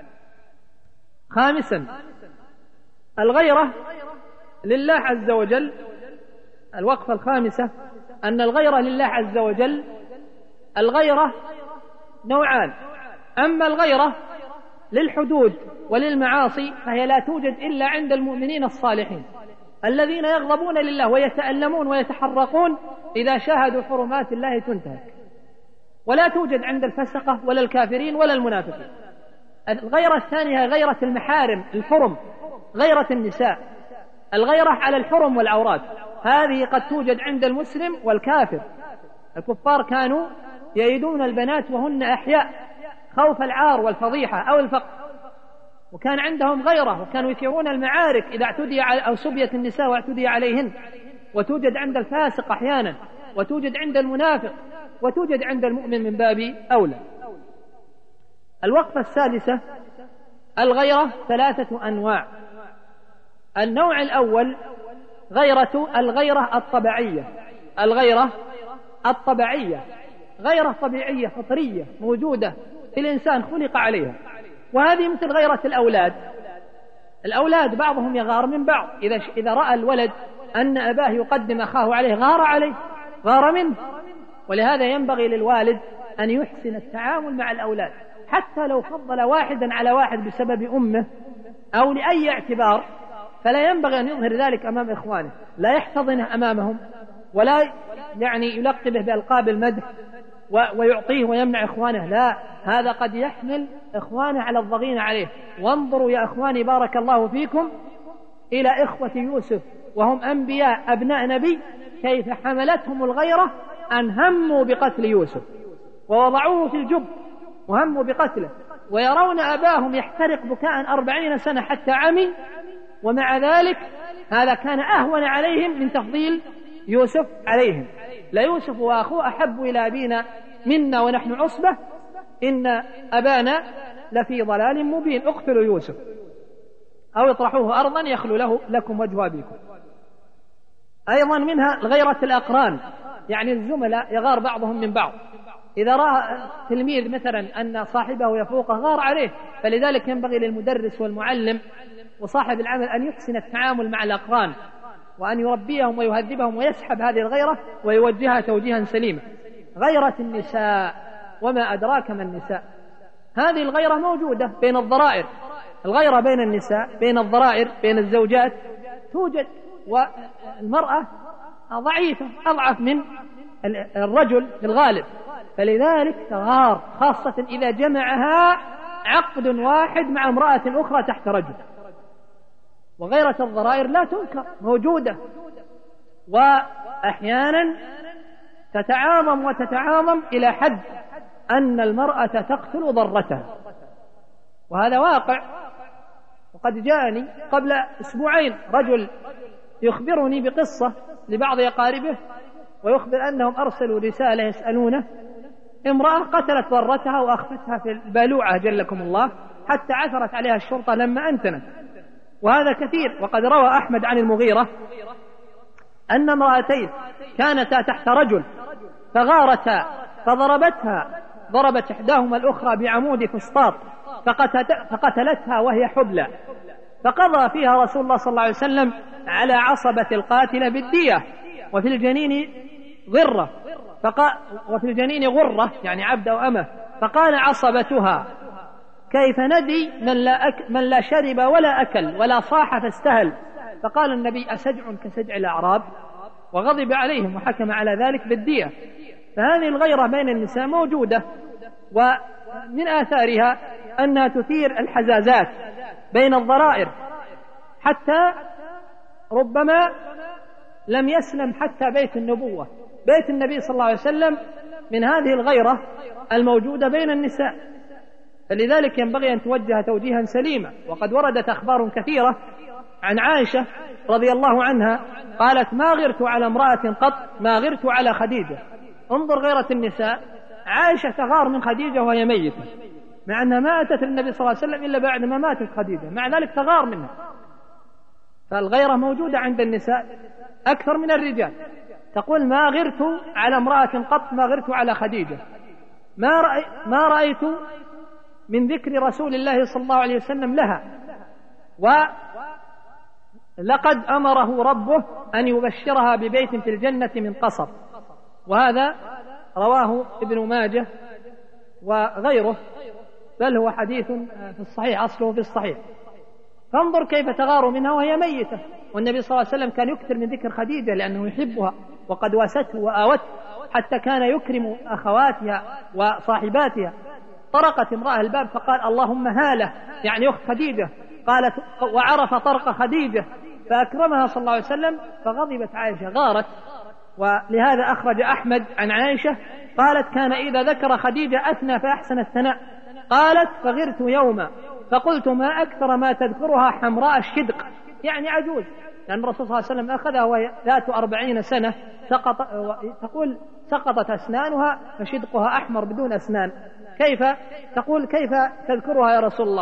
خامسا الغيرة لله عز وجل، الوقفة الخامسة أن الغيرة لله عز وجل الغيرة نوعان. أما الغيرة للحدود وللمعاصي فهي لا توجد إلا عند المؤمنين الصالحين الذين يغضبون لله ويتألمون ويتحرقون إذا شاهدوا حرمات الله تنتهك، ولا توجد عند الفسقة ولا الكافرين ولا المنافقين. الغيرة الثانية غيرة المحارم الحرم، غيرة النساء، الغيرة على الحرم والعورات، هذه قد توجد عند المسلم والكافر. الكفار كانوا يريدون البنات وهن أحياء خوف العار والفضيحة أو الفقر، وكان عندهم غيرة، وكانوا يثيرون المعارك إذا اعتدي أو سبيت النساء واعتدي عليهن. وتوجد عند الفاسق أحيانا، وتوجد عند المنافق، وتوجد عند المؤمن من باب أولى. الوقفة السادسة الغيرة 3 أنواع. النوع الأول الغيرة الطبيعية. الغيرة الطبيعية غيرة طبيعية فطرية موجودة في الإنسان، خلق عليها، وهذه مثل غيرة الأولاد بعضهم يغار من بعض. إذا رأى الولد أن أباه يقدم أخاه عليه غار منه. ولهذا ينبغي للوالد أن يحسن التعامل مع الأولاد، حتى لو فضل واحدا على واحد بسبب أمه أو لأي اعتبار، فلا ينبغي أن يظهر ذلك أمام إخوانه، لا يحتضنه أمامهم، ولا يلقبه بألقاب المدح ويعطيه ويمنع إخوانه، لا، هذا قد يحمل إخوانه على الضغين عليه. وانظروا يا إخواني بارك الله فيكم إلى إخوة يوسف وهم أنبياء أبناء نبي، كيف حملتهم الغيرة أن هموا بقتل يوسف ووضعوه في الجب وهموا بقتله، ويرون أباهم يحترق بكاء 40 سنة حتى عمي، ومع ذلك هذا كان أهون عليهم من تفضيل يوسف عليهم. لا يوسف وأخوه أحب إلى أبينا منا ونحن عصبة، إن أبانا لفي ضلال مبين، اقتلوا يوسف أو اطرحوه أرضا يخلو لكم وجه أبيكم. أيضا منها غيرة الأقران، يعني الزملاء يغار بعضهم من بعض. إذا رأى تلميذ مثلا أن صاحبه يفوقه غار عليه، فلذلك ينبغي للمدرس والمعلم وصاحب العمل أن يحسن التعامل مع الأقران، وأن يربيهم ويهذبهم ويسحب هذه الغيرة ويوجهها توجيها سليما. غيرة النساء، وما أدراك ما النساء، هذه الغيرة موجودة بين الضرائر. الغيرة بين النساء، بين الضرائر، بين الزوجات توجد، والمرأة ضعيفة أضعف من الرجل في الغالب، فلذلك تغار، خاصة إذا جمعها عقد واحد مع امرأة أخرى تحت رجل. وغيرة الضرائر لا تنكر، موجودة، وأحيانا تتعاظم إلى حد أن المرأة تقتل ضرتها، وهذا واقع. وقد جاءني قبل 2 أسبوع رجل يخبرني بقصة لبعض أقاربه، ويخبر أنهم أرسلوا رسالة يسألونه، امرأة قتلت ضرتها وأخفتها في البالوعة جلكم الله، حتى عثرت عليها الشرطة لما أنتنت، وهذا كثير. وقد روى أحمد عن المغيرة أن امرأتين كانتا تحت رجل فغارتا فضربتها، ضربت إحداهما الأخرى بعمود فسطاط فقتلتها وهي حبلى، فقضى فيها رسول الله صلى الله عليه وسلم على عصبة القاتلة بالدية، وفي الجنين غرة يعني عبد أو أمه، فقال عصبتها كيف ندي من لا شرب ولا أكل ولا صاح فاستهل؟ فقال النبي أسجع كسجع الأعراب، وغضب عليهم وحكم على ذلك بالدية. فهذه الغيرة بين النساء موجودة، ومن آثارها أنها تثير الحزازات بين الضرائر، حتى ربما لم يسلم حتى بيت النبوة، بيت النبي صلى الله عليه وسلم، من هذه الغيرة الموجودة بين النساء. فلذلك ينبغي أن توجه توجيها سليما. وقد وردت أخبار كثيرة عن عائشة رضي الله عنها قالت ما غرت على امرأة قط ما غرت على خديجة. انظر غيرة النساء، عائشة تغار من خديجة وهي ميتة، مع أنها ما أتت النبي صلى الله عليه وسلم إلا بعد ما ماتت خديجة، مع ذلك تغار منها. فالغيرة موجودة عند النساء أكثر من الرجال. تقول ما غرت على امرأة قط ما غرت على خديجة، ما رأيت من ذكر رسول الله صلى الله عليه وسلم لها، ولقد أمره ربه أن يبشرها ببيت في الجنة من قصب. وهذا رواه ابن ماجه وغيره، بل هو حديث في الصحيح، أصله في الصحيح. فانظر كيف تغار منها وهي ميتة، والنبي صلى الله عليه وسلم كان يكثر من ذكر خديجة لأنه يحبها، وقد واسته وآوته، حتى كان يكرم أخواتها وصاحباتها. طرقت امرأة الباب فقال اللهم هالة، يعني أخت خديجة، قالت وعرف طرق خديجة فأكرمها صلى الله عليه وسلم، فغضبت عائشة، غارت. ولهذا أخرج أحمد عن عائشة قالت كان إذا ذكر خديجة أثنى فأحسن الثناء، قالت فغرت يوما فقلت ما أكثر ما تذكرها حمراء الشدق، يعني عجوز، لأن الرسول صلى الله عليه وسلم أخذها وهي ذات 40 سنة، تقول سقطت أسنانها فشدقها أحمر بدون أسنان، كيف تقول كيف تذكرها يا رسول الله؟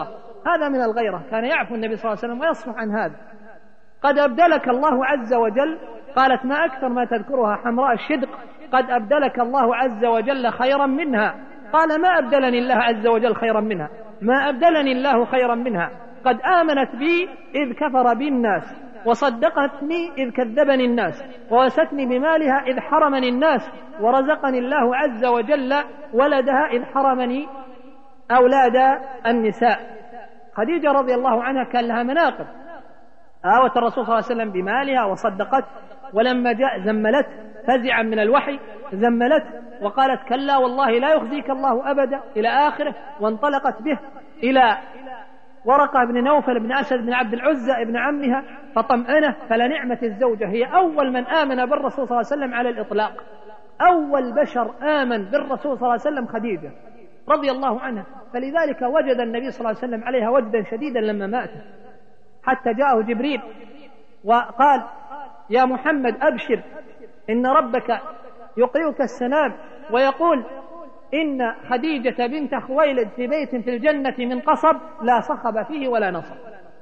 هذا من الغيرة، كان يعفو النبي صلى الله عليه وسلم ويصفح عن هذا. قد أبدلك الله عز وجل، قالت ما أكثر ما تذكرها حمراء الشدق، قد أبدلك الله عز وجل خيرا منها. قال ما أبدلني الله عز وجل خيرا منها، ما أبدلني الله خيرا منها، قد آمنت بي إذ كفر بي الناس، وصدقتني إذ كذبني الناس، ووستني بمالها إذ حرمني الناس، ورزقني الله عز وجل ولدها إذ حرمني أولاد النساء. خديجة رضي الله عنها كان لها مناقب، آوت الرسول صلى الله عليه وسلم بمالها وصدقت، ولما جاء زملت فزعا من الوحي، زملت وقالت كلا والله لا يخزيك الله أبدا إلى آخره، وانطلقت به إلى ورقة بن نوفل بن أسد بن عبد العزى ابن عمها فطمأنه. فلنعمة الزوجة، هي أول من آمن بالرسول صلى الله عليه وسلم على الإطلاق، أول بشر آمن بالرسول صلى الله عليه وسلم خديجة رضي الله عنها. فلذلك وجد النبي صلى الله عليه وسلم عليها وجدا شديدا لما مات، حتى جاءه جبريل وقال يا محمد أبشر إن ربك يقرئك السلام ويقول إن خديجة بنت خويلد في بيت في الجنة من قصب لا صخب فيه ولا نصب.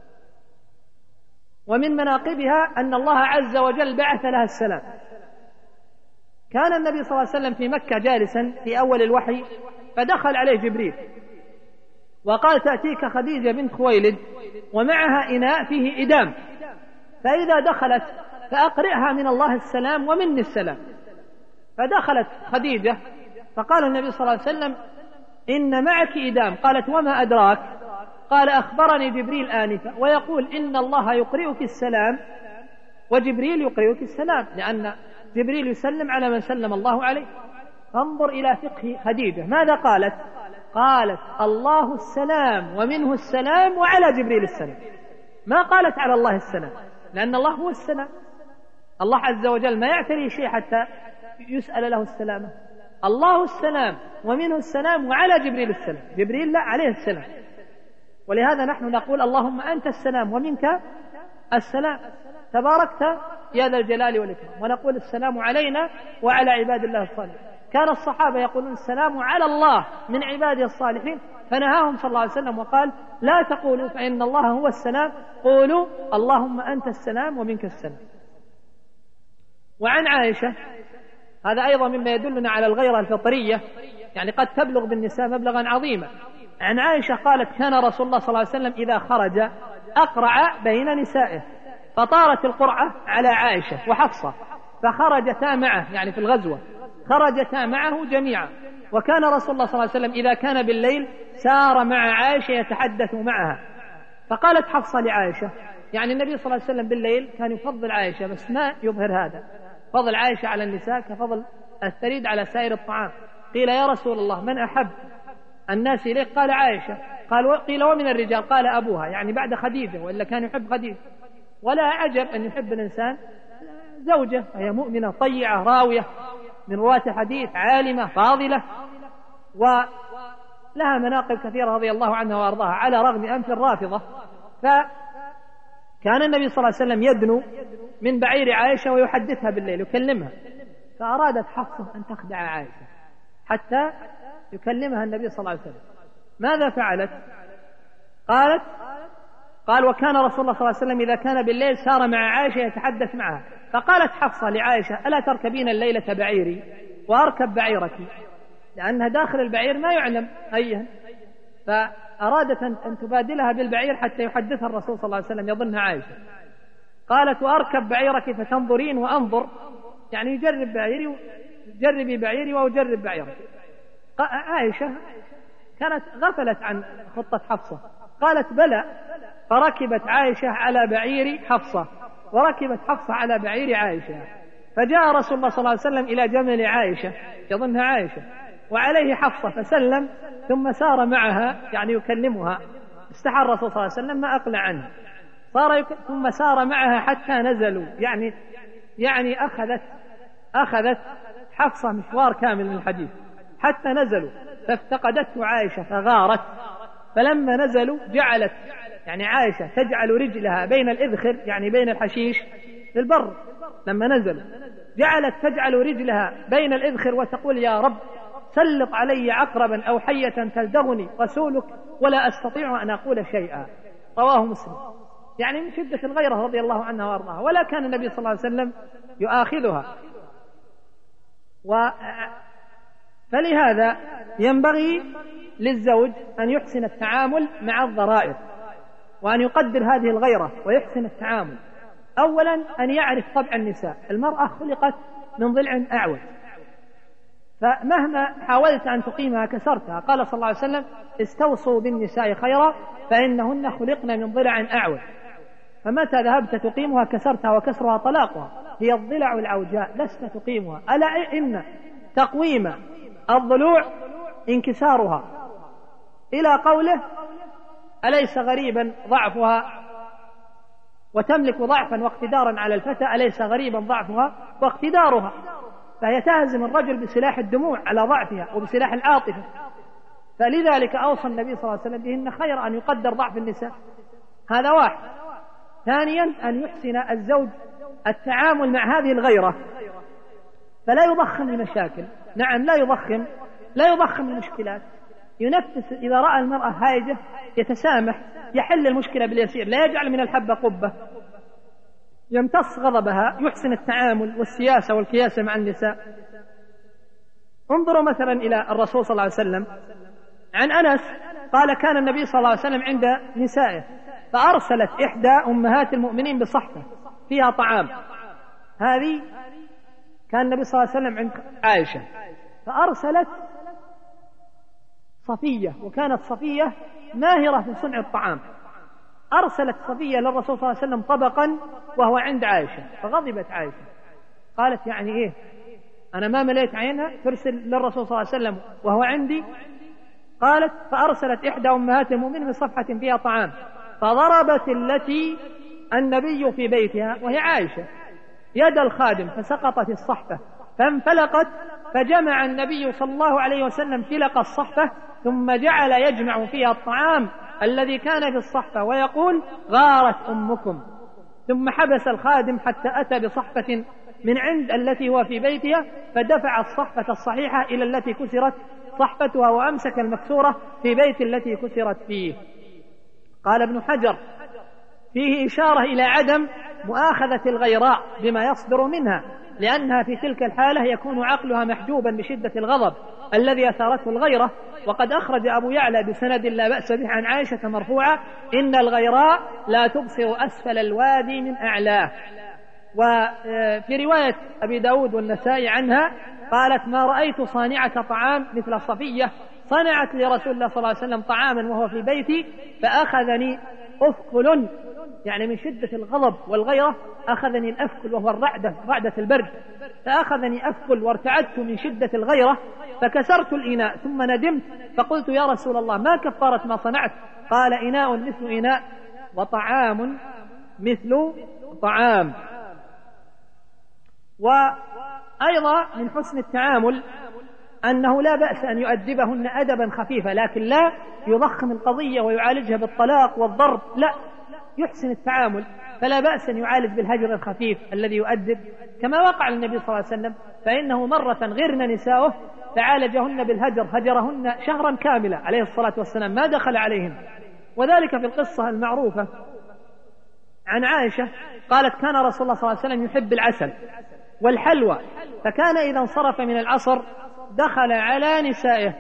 ومن مناقبها أن الله عز وجل بعث لها السلام. كان النبي صلى الله عليه وسلم في مكة جالسا في أول الوحي، فدخل عليه جبريل وقال تأتيك خديجة بنت خويلد ومعها إناء فيه إدام، فإذا دخلت فأقرئها من الله السلام ومني السلام. فدخلت خديجة فقال النبي صلى الله عليه وسلم إن معك إدام. قالت وما أدراك؟ قال أخبرني جبريل آنفا ويقول إن الله يقرئك السلام وجبريل يقرئك السلام، لأن جبريل يسلم على من سلم الله عليه. فانظر إلى فقه خديجة، ماذا قالت؟ قالت الله السلام ومنه السلام وعلى جبريل السلام، ما قالت على الله السلام، لأن الله هو السلام. الله عز وجل ما يعتري شيء حتى يسأل له السلامة. الله السلام ومنه السلام وعلى جبريل السلام، جبريل لا عليه السلام. ولهذا نحن نقول اللهم أنت السلام ومنك السلام، تباركت يا ذا الجلال والإكرام. ونقول السلام علينا وعلى عباد الله الصالحين. كان الصحابة يقولون السلام على الله من عباده الصالحين، فنهاهم صلى الله عليه وسلم وقال لا تقولوا فإن الله هو السلام، قولوا اللهم أنت السلام ومنك السلام. وعن عائشة، هذا أيضا مما يدلنا على الغيرة الفطرية، يعني قد تبلغ بالنساء مبلغا عظيما. عن عائشة قالت كان رسول الله صلى الله عليه وسلم إذا خرج أقرع بين نسائه، فطارت القرعة على عائشة وحفصة فخرجتا معه، يعني في الغزوة خرجتا معه جميعا. وكان رسول الله صلى الله عليه وسلم إذا كان بالليل سار مع عائشة يتحدث معها. فقالت حفصة لعائشة، يعني النبي صلى الله عليه وسلم بالليل كان يفضل عائشة بس ما يظهر هذا، فضل عائشة على النساء كفضل الثريد على سائر الطعام. قيل يا رسول الله من أحب الناس إليك؟ قال عائشة. قيل ومن الرجال؟ قال أبوها، يعني بعد خديجة، وإلا كان يحب خديجة. ولا عجب أن يحب الإنسان زوجة وهي مؤمنة طيعة راوية من رواة حديث عالمة فاضلة ولها مناقب كثيرة رضي الله عنها وأرضاها على رغم أنف الرافضة. فكان النبي صلى الله عليه وسلم يدنو من بعير عائشة ويحدثها بالليل يكلمها، فأرادت حفصة أن تخدع عائشة حتى يكلمها النبي صلى الله عليه وسلم. ماذا فعلت؟ قال وكان رسول الله صلى الله عليه وسلم إذا كان بالليل سار مع عائشة يتحدث معها. فقالت حفصة لعائشة ألا تركبين الليلة بعيري وأركب بعيرك، لأنها داخل البعير ما يعلم أيها، فأرادت أن تبادلها بالبعير حتى يحدثها الرسول صلى الله عليه وسلم يظنها عائشة. قالت وأركب بعيرك فتنظرين وأنظر، يعني يجرب بعيري، جربي بعيري وأجرب بعيرك. عائشة كانت غفلت عن خطة حفصة، قالت بلى، فركبت عائشة على بعير حفصة وركبت حفصة على بعير عائشة. فجاء رسول الله صلى الله عليه وسلم إلى جمل عائشة يظنها عائشة وعليه حفصة فسلم، ثم سار معها يعني يكلمها. استحى الرسول صلى الله عليه وسلم ما أقلع عنه، ثم سار معها حتى نزلوا، يعني أخذت حفصة مشوار كامل من الحديث حتى نزلوا، فافتقدته عائشة فغارت. فلما نزلوا جعلت يعني عائشة تجعل رجلها بين الإذخر يعني بين الحشيش للبر، لما نزلوا جعلت تجعل رجلها بين الإذخر وتقول يا رب سلط علي عقربا أو حية تلدغني رسولك ولا أستطيع أن أقول شيئا. رواه مسلم. يعني من شدة الغيرة رضي الله عنها وأرضاها، ولا كان النبي صلى الله عليه وسلم يؤاخذها. فلهذا ينبغي للزوج أن يحسن التعامل مع الضرائر، وأن يقدر هذه الغيرة ويحسن التعامل. أولا أن يعرف طبع النساء. المرأة خلقت من ضلع أعوج، فمهما حاولت أن تقيمها كسرتها. قال صلى الله عليه وسلم: استوصوا بالنساء خيرا فإنهن خلقن من ضلع أعوج. فمتى ذهبت تقيمها كسرتها، وكسرها طلاقها. هي الضلع العوجاء لست تقيمها. ألا إن تقويم الضلوع انكسارها، إلى قوله: أليس غريبا ضعفها وتملك ضعفا واقتدارا على الفتى، أليس غريبا ضعفها واقتدارها. فهي تهزم الرجل بسلاح الدموع على ضعفها وبسلاح العاطفة. فلذلك أوصى النبي صلى الله عليه وسلم بهن خير أن يقدر ضعف النساء. هذا واحد. ثانيا أن يحسن الزوج التعامل مع هذه الغيرة، فلا يضخم المشاكل. نعم، لا يضخم المشكلات. ينفس إذا رأى المرأة هائجة يتسامح، يحل المشكلة باليسير، لا يجعل من الحبة قبة. يمتص غضبها، يحسن التعامل والسياسة والكياسة مع النساء. انظروا مثلا إلى الرسول صلى الله عليه وسلم. عن أنس قال: كان النبي صلى الله عليه وسلم عند نسائه، فأرسلت إحدى أمهات المؤمنين بصحفة فيها طعام. هذه كان النبي صلى الله عليه وسلم عند عائشة، فأرسلت صفية، وكانت صفية ماهرة في صنع الطعام. أرسلت صفية للرسول صلى الله عليه وسلم طبقا وهو عند عائشة، فغضبت عائشة. قالت: يعني إيه أنا ما مليت عينها ترسل للرسول صلى الله عليه وسلم وهو عندي؟ قالت: فأرسلت إحدى أمهات المؤمنين بصفحة فيها طعام، فضربت التي النبي في بيتها وهي عائشة يد الخادم، فسقطت الصحفة فانفلقت، فجمع النبي صلى الله عليه وسلم تلق الصحفة، ثم جعل يجمع فيها الطعام الذي كان في الصحفة ويقول: غارت أمكم. ثم حبس الخادم حتى أتى بصحفة من عند التي هو في بيتها، فدفع الصحفة الصحيحة إلى التي كسرت صحفتها، وأمسك المكسورة في بيت التي كسرت فيه. قال ابن حجر: فيه إشارة إلى عدم مؤاخذة الغيراء بما يصدر منها، لأنها في تلك الحالة يكون عقلها محجوبا بشدة الغضب الذي أثارته الغيرة. وقد أخرج أبو يعلى بسند لا بأس به عن عائشة مرفوعة: إن الغيراء لا تبصر أسفل الوادي من أعلاه. وفي رواية أبي داود والنسائي عنها قالت: ما رأيت صانعة طعام مثل صفية، صنعت لرسول الله صلى الله عليه وسلم طعاما وهو في بيتي، فأخذني أفكل، يعني من شدة الغضب والغيرة أخذني الأفكل، وهو رعدة البرد، فأخذني أفكل وارتعدت من شدة الغيرة، فكسرت الإناء ثم ندمت، فقلت: يا رسول الله ما كفارة ما صنعت؟ قال: إناء مثل إناء وطعام مثل طعام. وأيضا من حسن التعامل أنه لا بأس أن يؤدبهن أدبا خفيفا، لكن لا يضخم القضية ويعالجها بالطلاق والضرب، لا، يحسن التعامل. فلا بأس أن يعالج بالهجر الخفيف الذي يؤدب، كما وقع للنبي صلى الله عليه وسلم، فإنه مرة غرن نساؤه فعالجهن بالهجر، هجرهن شهرا كاملا عليه الصلاة والسلام، ما دخل عليهن. وذلك في القصة المعروفة عن عائشة قالت: كان رسول الله صلى الله عليه وسلم يحب العسل والحلوى، فكان إذا انصرف من العصر دخل على نسائه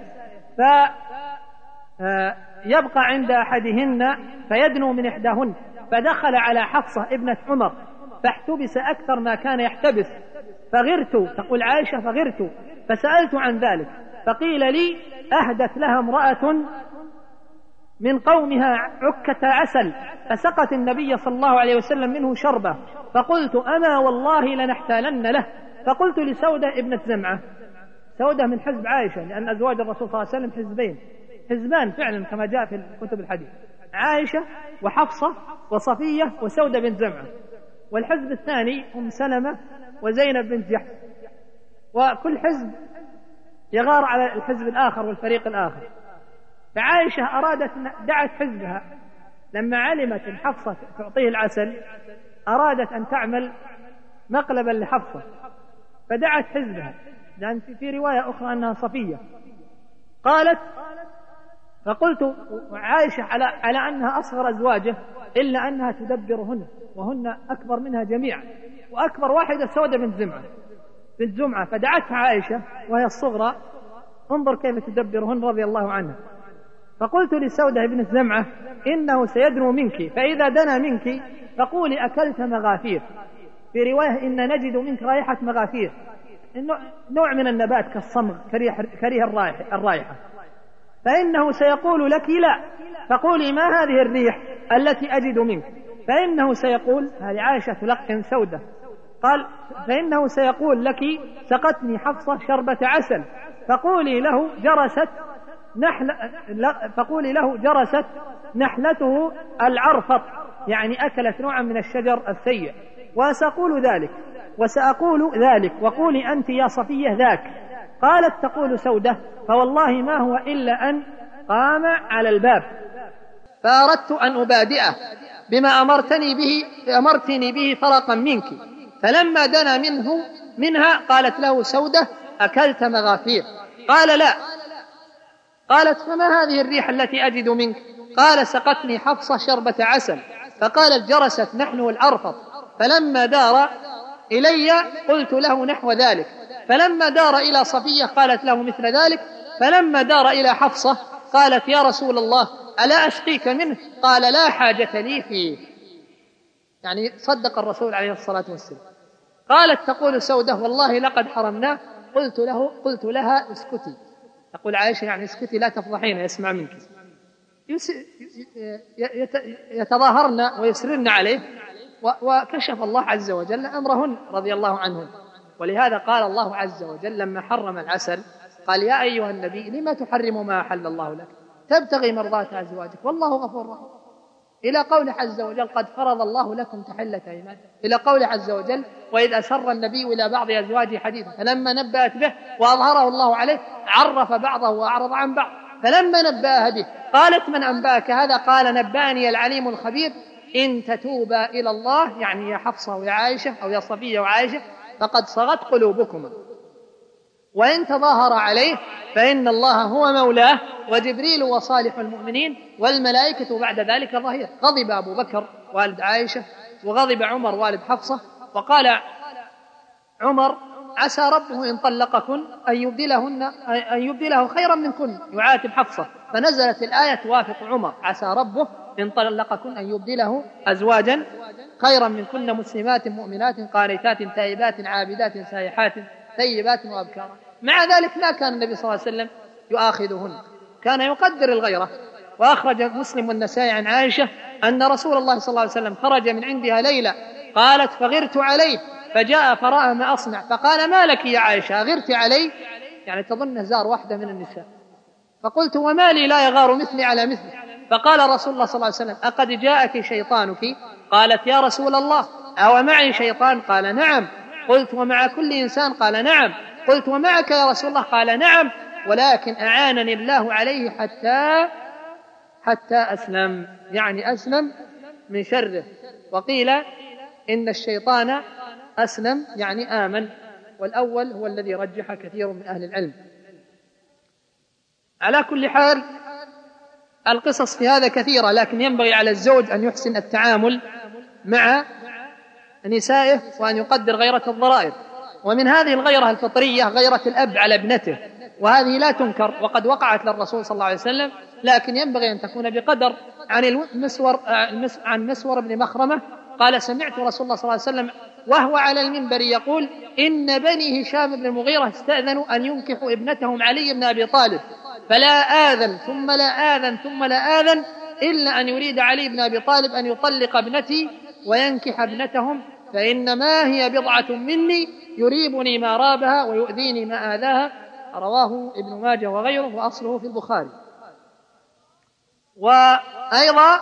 فيبقى عند أحدهن فيدنو من إحداهن، فدخل على حفصة ابنة عمر فاحتبس أكثر ما كان يحتبس، فغرت، تقول عائشة: فغرت فسألت عن ذلك، فقيل لي: أهدت لها امرأة من قومها عكة عسل، فسقت النبي صلى الله عليه وسلم منه شربة، فقلت: أما والله لنحتالن له. فقلت لسودة ابنة زمعة، سودة من حزب عائشة، لأن أزواج الرسول صلى الله عليه وسلم حزبان فعلا كما جاء في كتب الحديث، عائشة وحفصة وصفية وسودة بنت زمعة، والحزب الثاني أم سلمة وزينب بنت جحش، وكل حزب يغار على الحزب الآخر والفريق الآخر. فعائشة دعت حزبها لما علمت أن حفصة تعطيه العسل، أرادت أن تعمل مقلبا لحفصة، فدعت حزبها، لأن في رواية أخرى أنها صفية، قالت: فقلت عائشة على أنها أصغر أزواجه إلا أنها تدبرهن وهن أكبر منها جميعا، وأكبر واحدة سودة بنت زمعة، فدعتها عائشة وهي الصغرى: انظر كيف تدبرهن رضي الله عنها. فقلت لسودة بنت زمعة: إنه سيدنو منك، فإذا دنا منك فقولي أكلت مغافير. في رواية: إن نجد منك رائحة مغافير، نوع من النبات كالصمغ كريه الرائحة. فإنه سيقول لك لا، فقولي: ما هذه الريح التي أجد منك؟ فإنه سيقول، هذه عائشة تلقن سودة، قال: فإنه سيقول لك: سقتني حفصة شربة عسل، فقولي له جرست نحلته العرفط، يعني أكلت نوعا من الشجر السيء، وسأقول ذلك وقولي أنت يا صفية ذاك. قالت تقول سودة: فوالله ما هو إلا أن قام على الباب، فأردت أن أبادئه بما أمرتني به فرقا منك، فلما دنا منها قالت له سودة: أكلت مغافير؟ قال: لا. قالت: فما هذه الريح التي أجد منك؟ قال: سقتني حفصة شربة عسل. فقالت: جرست نحن العرفط، فلما دار إلي قلت له نحو ذلك، فلما دار إلى صفية قالت له مثل ذلك، فلما دار إلى حفصة قالت: يا رسول الله ألا أسقيك منه؟ قال: لا حاجة لي فيه. يعني صدق الرسول عليه الصلاة والسلام. قالت تقول سودة: والله لقد حرمناه. قلت لها: اسكتي. تقول عائشة: يعني اسكتي لا تفضحين، يسمع منك. يتظاهرن ويسرن عليه، وكشف الله عز وجل أمرهن رضي الله عنهن. ولهذا قال الله عز وجل لما حرم العسل قال: يا أيها النبي لما تحرم ما أحل الله لك تبتغي مرضات أزواجك والله غفور رحيم، إلى قول عز وجل: قد فرض الله لكم تحلة أيمانكم، إلى قول عز وجل: وإذ أسر النبي إلى بعض أزواجه حديثا فلما نبأت به وأظهره الله عليه عرف بعضه وأعرض عن بعض، فلما نبأها به قالت: من أنبأك هذا؟ قال: نبأني العليم الخبير، إن تتوبا إلى الله، يعني يا حفصة ويا عائشة أو يا صفية وعائشة، فقد صغت قلوبكما، وإن تظاهر عليه فإن الله هو مولاه وجبريل وصالح المؤمنين والملائكة بعد ذلك ظهير. غضب أبو بكر والد عائشة وغضب عمر والد حفصة، وقال عمر: عسى ربه إن طلقكن أن يبدله خيرا منكن، يعاتب حفصة، فنزلت الآية توافق عمر: عسى ربه إن طلقكن أن يبدله أزواجا خيرا منكن مسلمات مؤمنات قانتات تائبات عابدات سائحات ثيبات وأبكارا. مع ذلك ما كان النبي صلى الله عليه وسلم يؤاخذهن، كان يقدر الغيرة. وأخرج مسلم والنسائي عن عائشة أن رسول الله صلى الله عليه وسلم خرج من عندها ليلة، قالت: فغرت عليه فجاء فرأى ما أصنع، فقال: ما لك يا عائشة غرت علي؟ يعني تظن زار واحدة من النساء. فقلت: وما لي لا يغار مثلي على مثلي؟ فقال رسول الله صلى الله عليه وسلم: أقد جاءك شيطانك؟ قالت: يا رسول الله أو معي شيطان؟ قال: نعم. قلت: ومع كل إنسان؟ قال: نعم. قلت: ومعك يا رسول الله؟ قال: نعم، ولكن أعانني الله عليه حتى أسلم، يعني أسلم من شره. وقيل إن الشيطان أسلم يعني آمن، والأول هو الذي رجح كثير من أهل العلم. على كل حال القصص في هذا كثيرة، لكن ينبغي على الزوج أن يحسن التعامل مع نسائه وأن يقدر غيرة الضرائر. ومن هذه الغيرة الفطرية غيرة الأب على ابنته، وهذه لا تنكر وقد وقعت للرسول صلى الله عليه وسلم، لكن ينبغي أن تكون بقدر. عن مسور بن مخرمة قال: سمعت رسول الله صلى الله عليه وسلم وهو على المنبر يقول: إن بني هشام بن المغيرة استأذنوا أن ينكحوا ابنتهم علي بن أبي طالب، فلا آذن ثم لا آذن ثم لا آذن إلا أن يريد علي بن أبي طالب أن يطلق ابنتي وينكح ابنتهم، فإنما هي بضعة مني يريبني ما رابها ويؤذيني ما آذاها. رواه ابن ماجه وغيره، وأصله في البخاري. وأيضا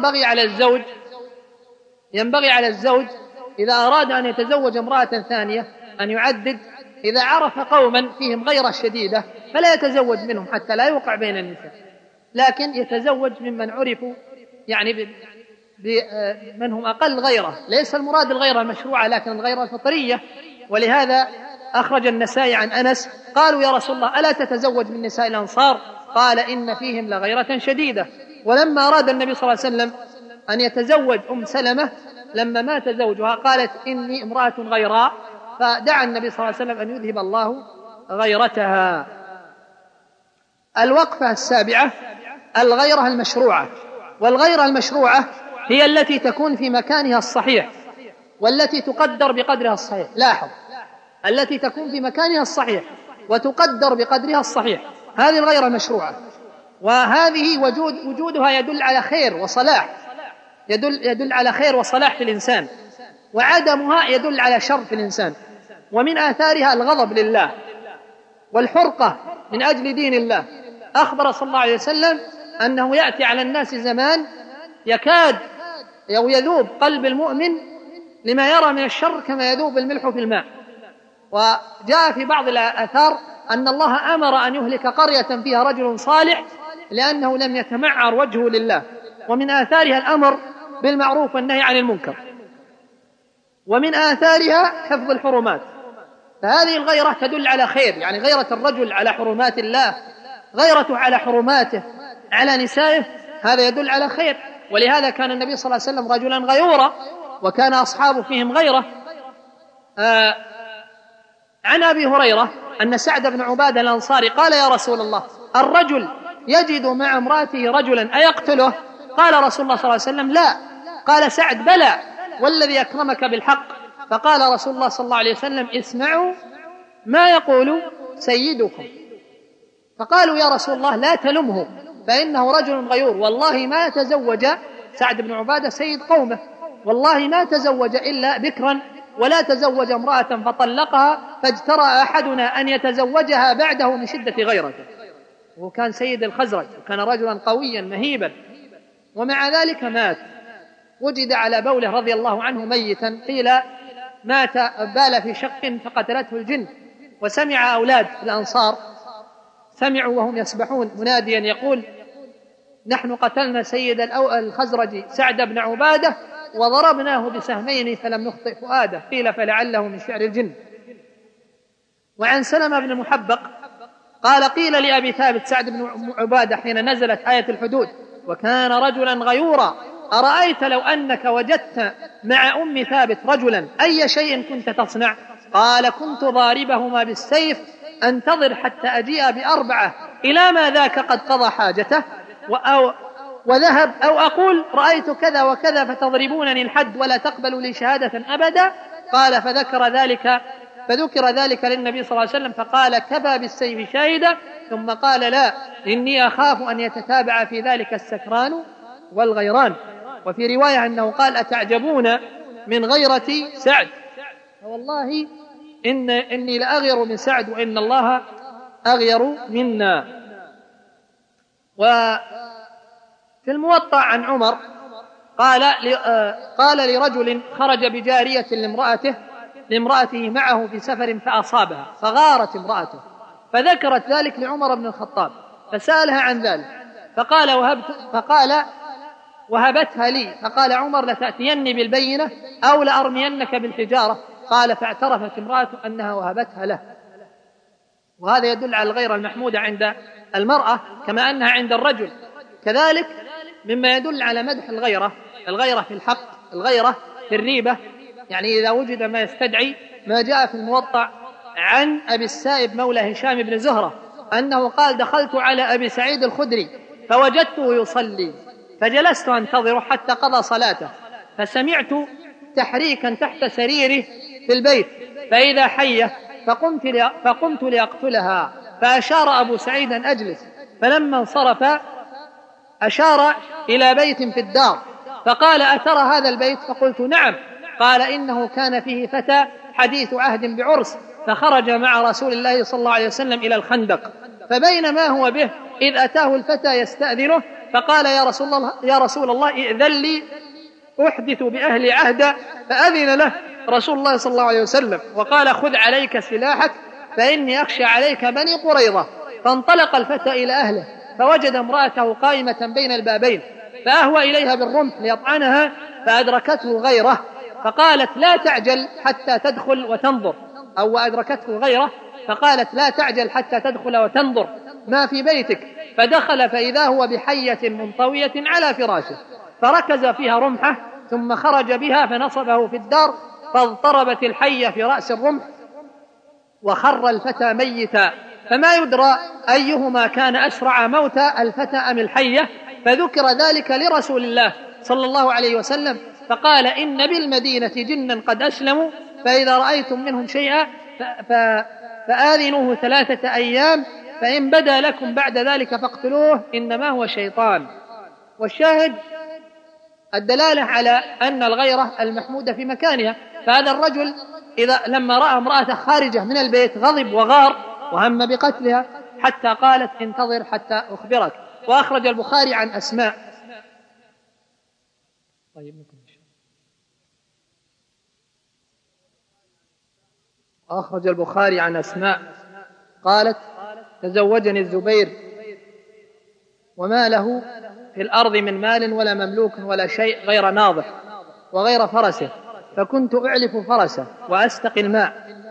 ينبغي على الزوج إذا أراد أن يتزوج امرأة ثانية أن يعدد. إذا عرف قوما فيهم غيرة شديدة فلا يتزوج منهم حتى لا يوقع بين النساء، لكن يتزوج ممن عرفوا، يعني من هم أقل غيرة. ليس المراد الغيرة المشروعة لكن الغيرة الفطرية. ولهذا أخرج النسائي عن أنس قالوا: يا رسول الله ألا تتزوج من نساء الأنصار؟ قال إن فيهم لغيرة شديدة. ولما أراد النبي صلى الله عليه وسلم أن يتزوج أم سلمة لما مات زوجها قالت إني امرأة غيراء، فدعا النبي صلى الله عليه وسلم أن يذهب الله غيرتها. الوقفة السابعة الغيرة المشروعة. والغيرة المشروعة هي التي تكون في مكانها الصحيح والتي تقدر بقدرها الصحيح. لاحظ، التي تكون في مكانها الصحيح وتقدر بقدرها الصحيح، هذه الغيرة المشروعة، وهذه وجودها يدل على خير وصلاح، يدل على خير وصلاح في الإنسان، وعدمها يدل على شر في الإنسان. ومن آثارها الغضب لله والحرقة من أجل دين الله. أخبر صلى الله عليه وسلم أنه يأتي على الناس زمان يكاد أو يذوب قلب المؤمن لما يرى من الشر كما يذوب الملح في الماء. وجاء في بعض الآثار أن الله أمر أن يهلك قرية فيها رجل صالح لأنه لم يتمعر وجهه لله. ومن آثارها الأمر بالمعروف والنهي عن المنكر، ومن آثارها حفظ الحرمات. فهذه الغيرة تدل على خير، يعني غيرة الرجل على حرمات الله، غيرته على حرماته على نسائه، هذا يدل على خير. ولهذا كان النبي صلى الله عليه وسلم رجلا غيورا وكان أصحابه فيهم غيرة. عن أبي هريرة أن سعد بن عبادة الأنصاري قال يا رسول الله الرجل يجد مع امرأته رجلا أيقتله؟ قال رسول الله صلى الله عليه وسلم لا. قال سعد بلى والذي أكرمك بالحق. فقال رسول الله صلى الله عليه وسلم اسمعوا ما يقول سيدكم. فقالوا يا رسول الله لا تلمه فإنه رجل غيور، والله ما تزوج سعد بن عبادة سيد قومه، والله ما تزوج إلا بكرا ولا تزوج امرأة فطلقها فاجترأ أحدنا أن يتزوجها بعده من شدة غيرته. وكان سيد الخزرج وكان رجلا قويا مهيبا، ومع ذلك مات، وجد على بوله رضي الله عنه ميتا، قيل مات بال في شق فقتلته الجن. وسمع أولاد الأنصار سمعوا وهم يسبحون مناديا يقول نحن قتلنا سيد الخزرج سعد بن عبادة وضربناه بسهمين فلم نخطئ فؤاده، قيل فلعله من شعر الجن. وعن سلمة بن المحبق قال قيل لأبي ثابت سعد بن عبادة حين نزلت آية الحدود وكان رجلا غيورا أرأيت لو أنك وجدت مع أم ثابت رجلا أي شيء كنت تصنع؟ قال كنت ضاربهما بالسيف أنتظر حتى أجيء بأربعة إلى ما ذاك قد قضى حاجته وذهب، أو أقول رأيت كذا وكذا فتضربونني الحد ولا تقبلوا لي شهادة أبدا. قال فذكر ذلك للنبي صلى الله عليه وسلم فقال كفى بالسيف شاهدا، ثم قال لا إني أخاف أن يتتابع في ذلك السكران والغيران. وفي رواية أنه قال أتعجبون من غيرة سعد، والله إني لأغير من سعد وإن الله أغير منا. وفي الموطأ عن عمر قال لرجل خرج بجارية لامرأته معه في سفر فأصابها فغارت امرأته، فذكرت ذلك لعمر بن الخطاب فسألها عن ذلك فقال وهبتها لي، فقال عمر لتأتيني بالبينة أو لأرمينك بالحجارة. قال فاعترفت امرأته أنها وهبتها له. وهذا يدل على الغيرة المحمودة عند المرأة كما أنها عند الرجل. كذلك مما يدل على مدح الغيرة في الحق، الغيرة في الريبة، يعني إذا وجد ما يستدعي ما جاء في الموطأ عن أبي السائب مولى هشام بن زهرة أنه قال دخلت على أبي سعيد الخدري فوجدته يصلي فجلست أنتظر حتى قضى صلاته فسمعت تحريكا تحت سريره في البيت فإذا حية فقمت لأقتلها فأشار أبو سعيد أن أجلس، فلما انصرف أشار إلى بيت في الدار فقال أترى هذا البيت؟ فقلت نعم. قال إنه كان فيه فتى حديث عهد بعرس فخرج مع رسول الله صلى الله عليه وسلم إلى الخندق، فبينما هو به إذ أتاه الفتى يستأذنه فقال يا رسول الله ائذن لي أحدث بأهل عهدا، فأذن له رسول الله صلى الله عليه وسلم وقال خذ عليك سلاحك فإني أخشى عليك بني قريظة. فانطلق الفتى إلى أهله فوجد امرأته قائمة بين البابين فأهوى إليها بالرمح ليطعنها فأدركته غيره فقالت لا تعجل حتى تدخل وتنظر، أو أدركته غيره فقالت لا تعجل حتى تدخل وتنظر ما في بيتك، فدخل فإذا هو بحية منطوية على فراشه، فركز فيها رمحه ثم خرج بها فنصبه في الدار، فاضطربت الحية في رأس الرمح وخر الفتى ميتا، فما يدرى أيهما كان أسرع موتا، الفتى أم الحية. فذكر ذلك لرسول الله صلى الله عليه وسلم، فقال إن بالمدينة جنا قد أسلموا، فإذا رأيتم منهم شيئا فآذنوه 3 أيام، فإن بدا لكم بعد ذلك فاقتلوه، إنما هو شيطان. والشاهد الدلالة على أن الغيرة المحمودة في مكانها. فهذا الرجل لما رأى امرأة خارجة من البيت غضب وغار وهم بقتلها، حتى قالت انتظر حتى أخبرك. وأخرج البخاري عن أسماء قالت تزوجني الزبير وما له في الأرض من مال ولا مملوك ولا شيء غير ناضح وغير فرسه، فكنت أعلف فرسه وأستقي الماء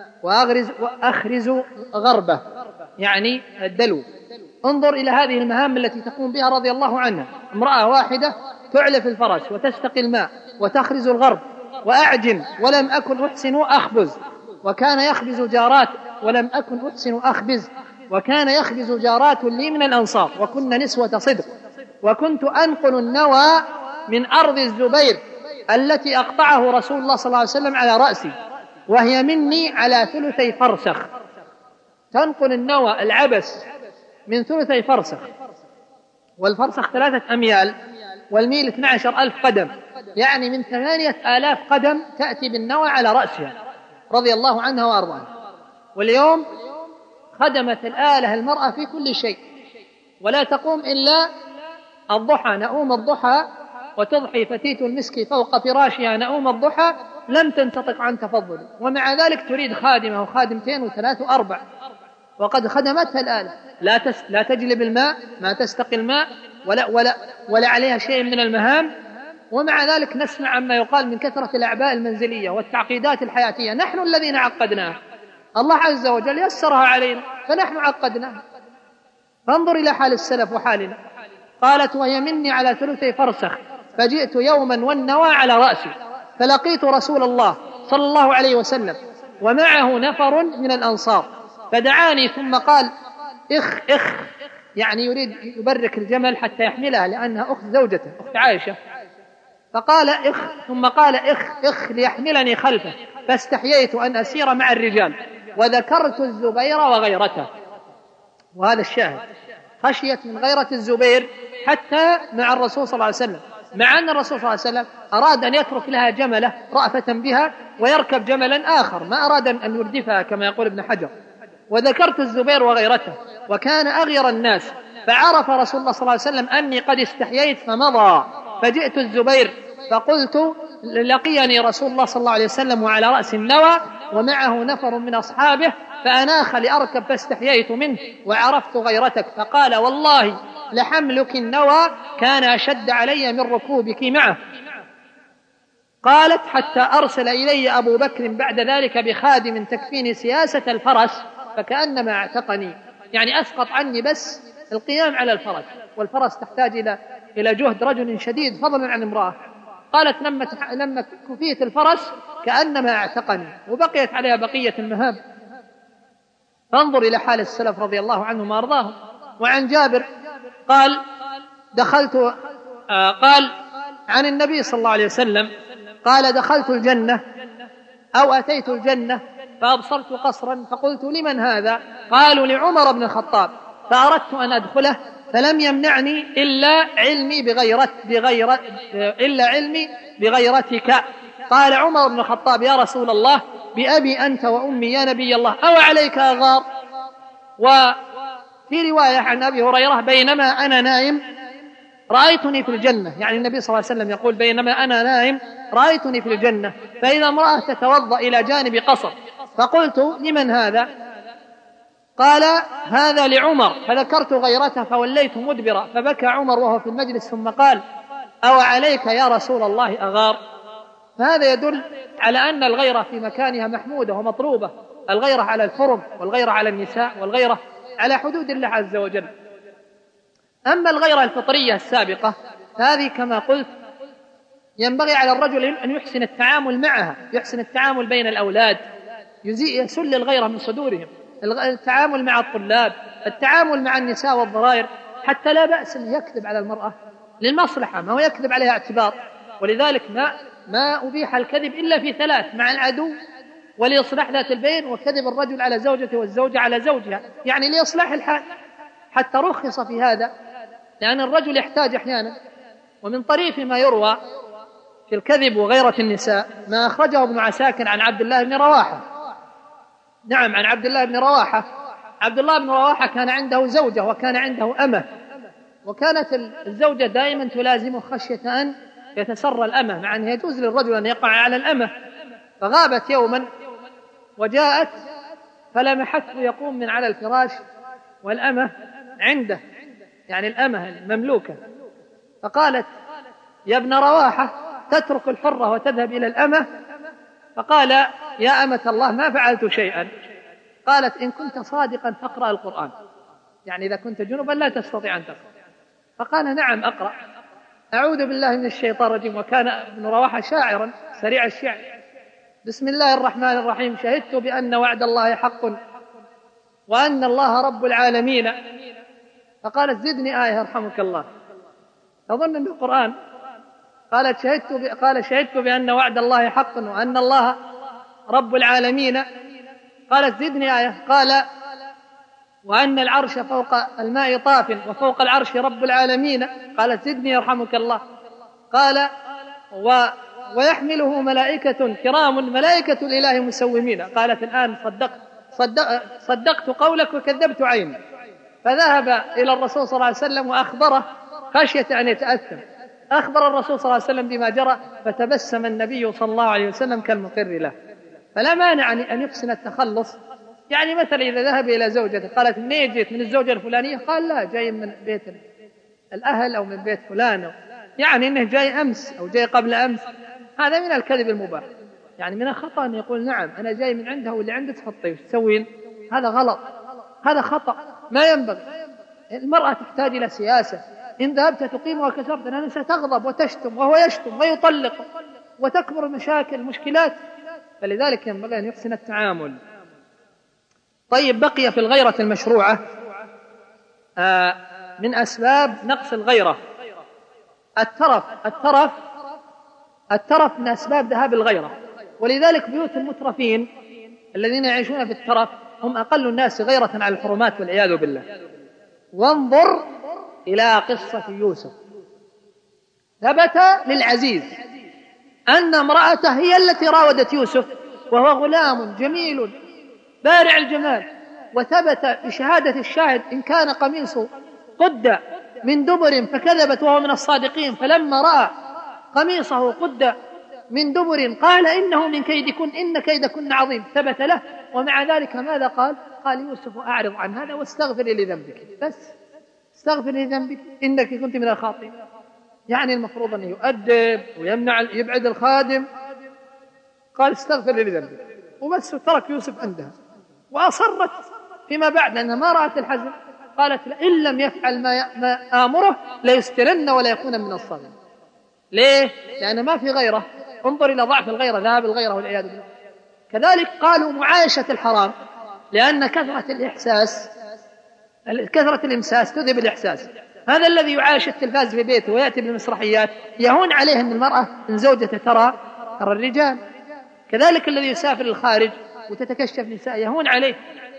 وأخرز غربه، يعني الدلو. انظر إلى هذه المهام التي تقوم بها رضي الله عنها، امرأة واحدة تعلف الفرس وتستقي الماء وتخرز الغرب، وأعجن ولم أكن أحسن أخبز، وكان يخبز جارات ولم أكن أحسن أخبز، وكان يخبز جارات لي من الأنصار وكنا نسوة صدق، وكنت أنقل النوى من أرض الزبير التي أقطعه رسول الله صلى الله عليه وسلم على رأسي، وهي مني على 3 فرسخ. تنقل النوى العبس من 3 فرسخ، والفرسخ 3 أميال، والميل 12,000 قدم، يعني من 8,000 قدم تأتي بالنوى على رأسها رضي الله عنها وأرضاها. واليوم خدمت الآلة المرأة في كل شيء، ولا تقوم إلا الضحى، نؤوم الضحى وتضحي فتيت المسك فوق فراشها نؤوم الضحى، لم تنتطق عن تفضل، ومع ذلك تريد خادمة وخادمتين و3 و4، وقد خدمتها الآلة. لا تجلب الماء، ما تستقي الماء، ولا عليها شيء من المهام، ومع ذلك نسمع عما يقال من كثرة الأعباء المنزلية والتعقيدات الحياتية. نحن الذين عقدناها، الله عز وجل يسرها علينا فنحن عقدناها. فانظر إلى حال السلف وحالنا. قالت وهي مني على 3 فرسخ، فجئت يوما والنوى على رأسي، فلقيت رسول الله صلى الله عليه وسلم ومعه نفر من الأنصار، فدعاني ثم قال إخ، يعني يريد يبرك الجمل حتى يحملها لأنها أخت زوجته، أخت عائشة، فقال ثم قال إخ ليحملني خلفه، فاستحييت أن أسير مع الرجال، وذكرت الزبير وغيرته. وهذا الشاهد، خشيت من غيرة الزبير حتى مع الرسول صلى الله عليه وسلم، مع أن الرسول صلى الله عليه وسلم أراد أن يترك لها جملة رأفة بها ويركب جملا آخر، ما أراد أن يردفها كما يقول ابن حجر. وذكرت الزبير وغيرته، وكان أغير الناس، فعرف رسول الله صلى الله عليه وسلم أني قد استحييت فمضى، فجئت الزبير فقلت لقيني رسول الله صلى الله عليه وسلم وعلى رأس النوى ومعه نفر من أصحابه، فأناخ لأركب فاستحييت منه وعرفت غيرتك، فقال والله لحملك النوى كان أشد علي من ركوبك معه. قالت حتى أرسل إلي أبو بكر بعد ذلك بخادم تكفيني سياسة الفرس، فكأنما اعتقني، يعني أسقط عني بس القيام على الفرس، والفرس تحتاج إلى جهد رجل شديد فضلا عن امرأة. قالت لما كفيت الفرس كأنما اعتقني، وبقيت عليها بقية المهام. فانظر إلى حال السلف رضي الله عنهم وأرضاهم. وعن جابر قال قال عن النبي صلى الله عليه وسلم قال دخلت الجنة أو أتيت الجنة فأبصرت قصرا فقلت لمن هذا؟ قالوا لعمر بن الخطاب، فأردت أن أدخله فلم يمنعني إلا علمي بغيرتك. قال عمر بن الخطاب يا رسول الله بأبي أنت وأمي يا نبي الله أو عليك أغار؟ وفي رواية عن أبي هريرة بينما أنا نائم رأيتني في الجنة، يعني النبي صلى الله عليه وسلم يقول بينما أنا نائم رأيتني في الجنة فإذا امرأة تتوضأ إلى جانب قصر، فقلت لمن هذا؟ قال هذا لعمر، فذكرت غيرته فوليت مدبرا، فبكى عمر وهو في المجلس ثم قال أو عليك يا رسول الله أغار؟ فهذا يدل على أن الغيرة في مكانها محمودة ومطلوبة، الغيرة على الحرم والغيرة على النساء والغيرة على حدود الله عز وجل. أما الغيرة الفطرية السابقة هذه كما قلت ينبغي على الرجل أن يحسن التعامل معها، يحسن التعامل بين الأولاد، يسل الغيرة من صدورهم، التعامل مع الطلاب، التعامل مع النساء والضرائر، حتى لا بأس أن يكذب على المرأة للمصلحة، ما هو يكذب عليها اعتبار. ولذلك ما أبيح الكذب إلا في ثلاث: مع العدو، ولإصلاح ذات البين، وكذب الرجل على زوجته والزوجة على زوجها، يعني لإصلاح الحال. حتى رخص في هذا، لأن الرجل يحتاج أحيانا. ومن طريف ما يروى في الكذب وغيرة النساء ما أخرجه ابن عساكر عن عبد الله بن رواحة. نعم، عن عبد الله بن رواحة. عبد الله بن رواحة كان عنده زوجة وكان عنده أمة، وكانت الزوجة دائما تلازمه خشية أن يتسرى الأمة، مع أنه يجوز للرجل أن يقع على الأمة. فغابت يوما وجاءت فلمحته يقوم من على الفراش والأمة عنده، يعني الأمة المملوكة. فقالت: يا ابن رواحة، تترك الحرة وتذهب إلى الأمة؟ فقال: يا أمة الله، ما فعلت شيئا. قالت: إن كنت صادقا فاقرأ القرآن، يعني إذا كنت جنبا لا تستطيع أن تقرأ. فقال: نعم أقرأ. أعوذ بالله من الشيطان الرجيم. وكان ابن رواحة شاعرا سريع الشعر. بسم الله الرحمن الرحيم. شهدت بأن وعد الله حق وأن الله رب العالمين. فقالت: زدني آية يرحمك الله. أظن أنه القرآن. قال: شهدت بأن وعد الله حق وأن الله رب العالمين. قالت: زدني آية. قال: وأن العرش فوق الماء طاف وفوق العرش رب العالمين. قالت: زدني يرحمك الله. قال: ويحمله ملائكة كرام ملائكة الإله مسومين. قالت: الآن صدقت قولك وكذبت عيني. فذهب إلى الرسول صلى الله عليه وسلم وأخبره خشية أن يتأثم. أخبر الرسول صلى الله عليه وسلم بما جرى، فتبسم النبي صلى الله عليه وسلم كالمقر له. فلا مانع أن يحسن التخلص. يعني مثلا إذا ذهب إلى زوجته قالت: منين جيت؟ من الزوجة الفلانية؟ قال: لا، جاي من بيت الأهل أو من بيت فلان، يعني إنه جاي أمس أو جاي قبل أمس. هذا من الكذب المباح. يعني من الخطأ أن يقول: نعم أنا جاي من عنده واللي عنده تحطيه، وش تسوين؟ هذا غلط، هذا خطأ، ما ينبغي. المرأة تحتاج إلى سياسة. إن ذهبت تقيم وكسرت لأنها ستغضب وتشتم وهو يشتم ويطلق وتكبر المشكلات. فلذلك ينبغي أن يحسن التعامل. طيب، بقي في الغيرة المشروعة من أسباب نقص الغيرة الترف من أسباب ذهاب الغيرة. ولذلك بيوت المترفين الذين يعيشون في الترف هم أقل الناس غيرة على الحرمات والعياذ بالله. وانظر إلى قصة يوسف. ثبت للعزيز أن امرأته هي التي راودت يوسف وهو غلام جميل بارع الجمال، وثبت بشهادة الشاهد إن كان قميصه قد من دبر فكذبت وهو من الصادقين، فلما رأى قميصه قد من دبر قال إنه من كيدكن إن كيدكن عظيم. ثبت له. ومع ذلك ماذا قال؟ قال: يوسف أعرض عن هذا واستغفري لذنبك، بس استغفري لذنبك إنك كنت من الخاطئين. يعني المفروض أن يؤدب ويمنع يبعد الخادم. قال: استغفري لذنبك وبس، ترك يوسف عندها. وأصرت فيما بعد لأنها ما رأت الحزن. قالت: إن لم يفعل ما آمره ليسجنن ولا يكون من الصاغرين. ليه؟ لأن ما في غيرة. انظر إلى ضعف الغيرة، ذهاب الغيرة والعياذ بالله. كذلك قالوا معايشة الحرام، لأن كثرة الإمساس تذهب الإحساس. هذا الذي يعايش التلفاز في بيته ويأتي بالمسرحيات يهون عليه أن المرأة من زوجته ترى الرجال. كذلك الذي يسافر الخارج وتتكشف نساء يهون عليه.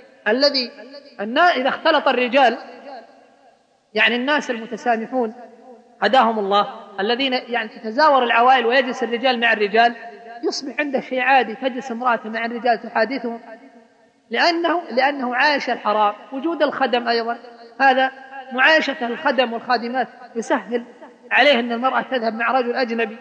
إذا اختلط الرجال، يعني الناس المتسامحون هداهم الله، الذين يعني تتزاور العوائل ويجلس الرجال مع الرجال، يصبح عنده شيء عادي تجلس امرأة مع الرجال تحادثهم، لأنه عايش الحرام. وجود الخدم أيضا، هذا معايشة الخدم والخادمات يسهل عليه أن المرأة تذهب مع رجل أجنبي.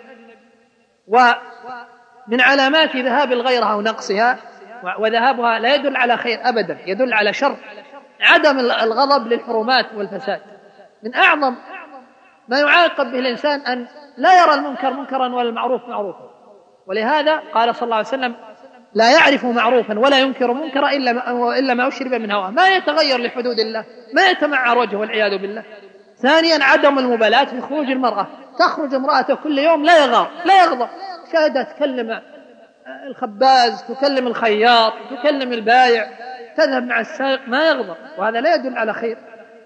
ومن علامات ذهاب الغيرة أو نقصها، وذهابها لا يدل على خير أبدا، يدل على شر، عدم الغضب للحرمات والفساد. من أعظم ما يعاقب به الإنسان أن لا يرى المنكر منكرا ولا المعروف معروفا. ولهذا قال صلى الله عليه وسلم: لا يعرف معروفا ولا ينكر منكرا إلا ما أشرب من هواه. ما يتغير لحدود الله، ما يتمعر وجهه والعياذ بالله. ثانيا عدم المبالاة في خروج المرأة، تخرج امرأته كل يوم لا يغار لا يغضب، شاهدها تكلم الخباز، تكلم الخياط، تكلم البايع، تذهب مع السائق، ما يغضب، وهذا لا يدل على خير.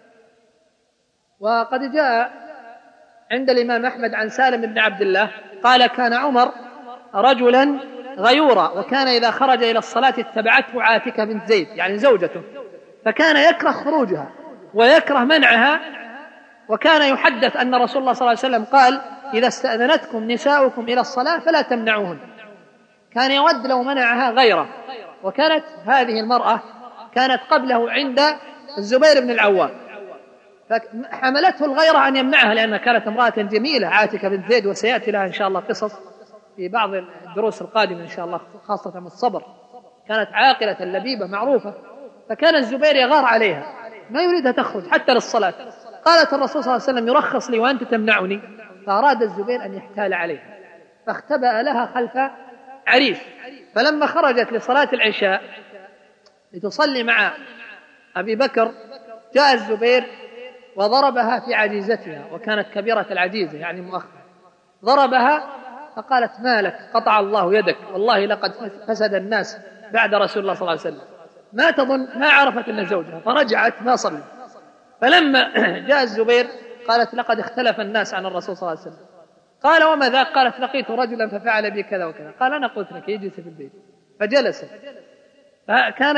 وقد جاء عند الإمام أحمد عن سالم بن عبد الله قال: كان عمر رجلا غيورا، وكان إذا خرج إلى الصلاة اتبعته عاتكة بنت زيد يعني زوجته، فكان يكره خروجها ويكره منعها، وكان يحدث أن رسول الله صلى الله عليه وسلم قال: إذا استأذنتكم نساؤكم إلى الصلاة فلا تمنعوهن. كان يود لو منعها غيره. وكانت هذه المرأة كانت قبله عند الزبير بن العوام، فحملته الغيرة أن يمنعها، لأنها كانت امرأة جميلة عاتكة بنت زيد، وسيأتي لها إن شاء الله قصص في بعض الدروس القادمة إن شاء الله، خاصة من الصبر. كانت عاقلة لبيبة معروفة، فكان الزبير يغار عليها، ما يريدها تخرج حتى للصلاة. قالت: الرسول صلى الله عليه وسلم يرخص لي وأنت تمنعني. فأراد الزبير أن يحتال عليها، فاختبأ لها خلف عريش. فلما خرجت لصلاة العشاء لتصلي مع أبي بكر، جاء الزبير وضربها في عجيزتها، وكانت كبيرة العجيزة يعني مؤخرة، ضربها فقالت: ما لك؟ قطع الله يدك، والله لقد فسد الناس بعد رسول الله صلى الله عليه وسلم. ما تظن، ما عرفت أن زوجها، فرجعت ما صلت. فلما جاء الزبير قالت: لقد اختلف الناس عن الرسول صلى الله عليه وسلم. قال: وما ذاك؟ قالت: لقيت رجلا ففعل بي كذا وكذا. قال: أنا قلت لك اجلس في البيت. فجلس. فكان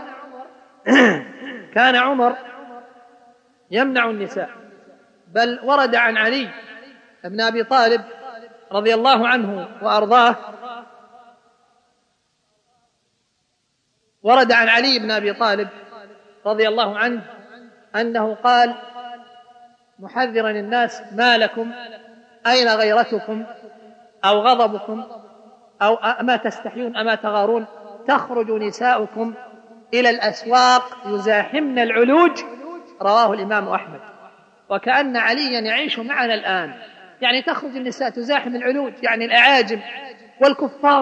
عمر يمنع النساء، بل ورد عن علي بن أبي طالب رضي الله عنه وأرضاه، ورد عن علي بن أبي طالب رضي الله عنه أنه قال محذرا الناس: ما لكم؟ أين غيرتكم أو غضبكم؟ أو أما تستحيون أما تغارون؟ تخرج نساؤكم إلى الأسواق يزاحمن العلوج. رواه الإمام أحمد. وكأن عليا يعيش معنا الآن، يعني تخرج النساء تزاحم العلوج، يعني الأعاجم والكفار.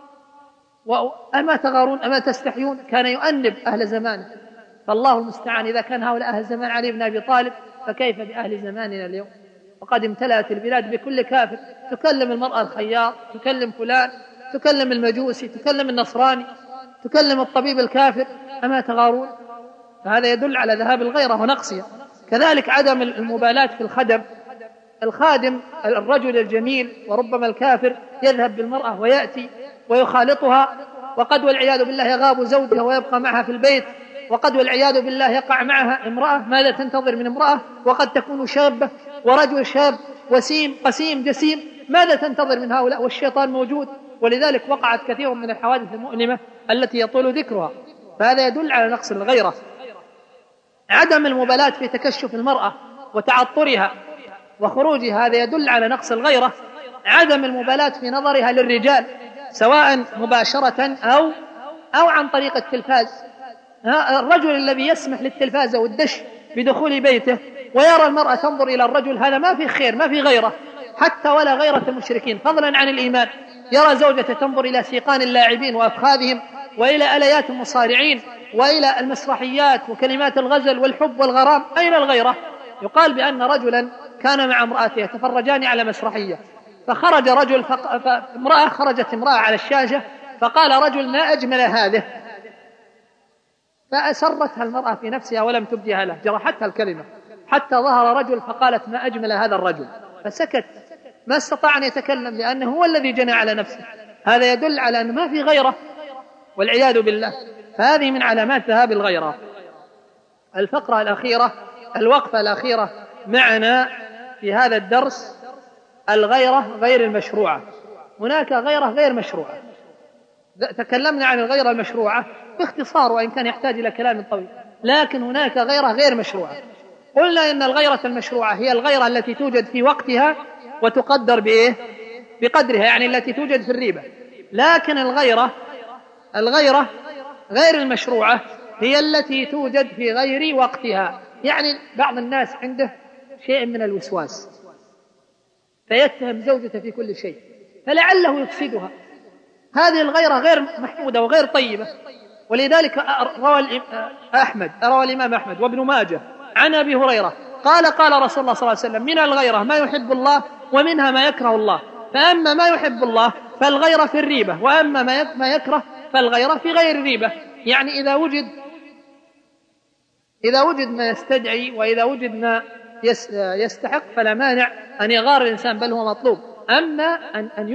وأما تغارون أما تستحيون، كان يؤنب أهل زمانه. فالله المستعان، إذا كان هؤلاء أهل زمان علي بن أبي طالب فكيف بأهل زماننا اليوم؟ وقد امتلأت البلاد بكل كافر، تكلم المرأة الخياط، تكلم فلان، تكلم المجوسي، تكلم النصراني، تكلم الطبيب الكافر. أما تغارون؟ فهذا يدل على ذهاب الغيرة ونقصها. كذلك عدم المبالاة في الخدم. الخادم الرجل الجميل، وربما الكافر يذهب بالمرأة ويأتي ويخالطها، وقد والعياذ بالله يغاب زوجها ويبقى معها في البيت، وقد والعياذ بالله يقع معها امرأة. ماذا تنتظر من امرأة وقد تكون شابة، ورجل شاب وسيم قسيم جسيم؟ ماذا تنتظر من هؤلاء والشيطان موجود؟ ولذلك وقعت كثير من الحوادث المؤلمة التي يطول ذكرها. فهذا يدل على نقص الغيرة. عدم المبالاة في تكشف المرأة وتعطرها وخروجها، هذا يدل على نقص الغيرة. عدم المبالاة في نظرها للرجال، سواء مباشرة أو عن طريق التلفاز. الرجل الذي يسمح للتلفاز والدش بدخول بيته ويرى المرأة تنظر إلى الرجل، هذا ما في خير، ما في غيرة، حتى ولا غيرة المشركين، فضلا عن الإيمان. يرى زوجته تنظر إلى سيقان اللاعبين وأفخاذهم، وإلى آليات المصارعين، وإلى المسرحيات وكلمات الغزل والحب والغرام. أين الغيرة؟ يقال بأن رجلا كان مع امرأته يتفرجان على مسرحية، فخرج رجل خرجت امرأة على الشاشة، فقال رجل: ما أجمل هذه. فأسرتها المرأة في نفسها ولم تبديها له، جرحتها الكلمة، حتى ظهر رجل فقالت: ما أجمل هذا الرجل. فسكت، ما استطاع أن يتكلم، لأنه هو الذي جنى على نفسه. هذا يدل على أن ما في غيرة والعياذ بالله. فهذه من علامات ذهاب الغيرة. الفقرة الأخيرة، الوقفة الأخيرة معنا في هذا الدرس: الغيرة غير المشروعة. هناك غيرة غير مشروعة. تكلمنا عن الغيرة المشروعة باختصار، وإن كان يحتاج إلى كلام طويل، لكن هناك غيرة غير مشروعة. قلنا إن الغيرة المشروعة هي الغيرة التي توجد في وقتها وتقدر بقدرها، يعني التي توجد في الريبة. لكن الغيرة غير المشروعة هي التي توجد في غير وقتها. يعني بعض الناس عنده شيء من الوسواس، فيتهم زوجته في كل شيء، فلعله يفسدها. هذه الغيرة غير محمودة وغير طيبة. ولذلك روى الإمام أحمد وابن ماجه عن أبي هريرة قال رسول الله صلى الله عليه وسلم: من الغيرة ما يحب الله ومنها ما يكره الله، فأما ما يحب الله فالغيرة في الريبة، وأما ما يكره فالغيرة في غير الريبة. يعني إذا وجد ما يستدعي وإذا وجد ما يستحق فلا مانع أن يغار الإنسان، بل هو مطلوب. أما أن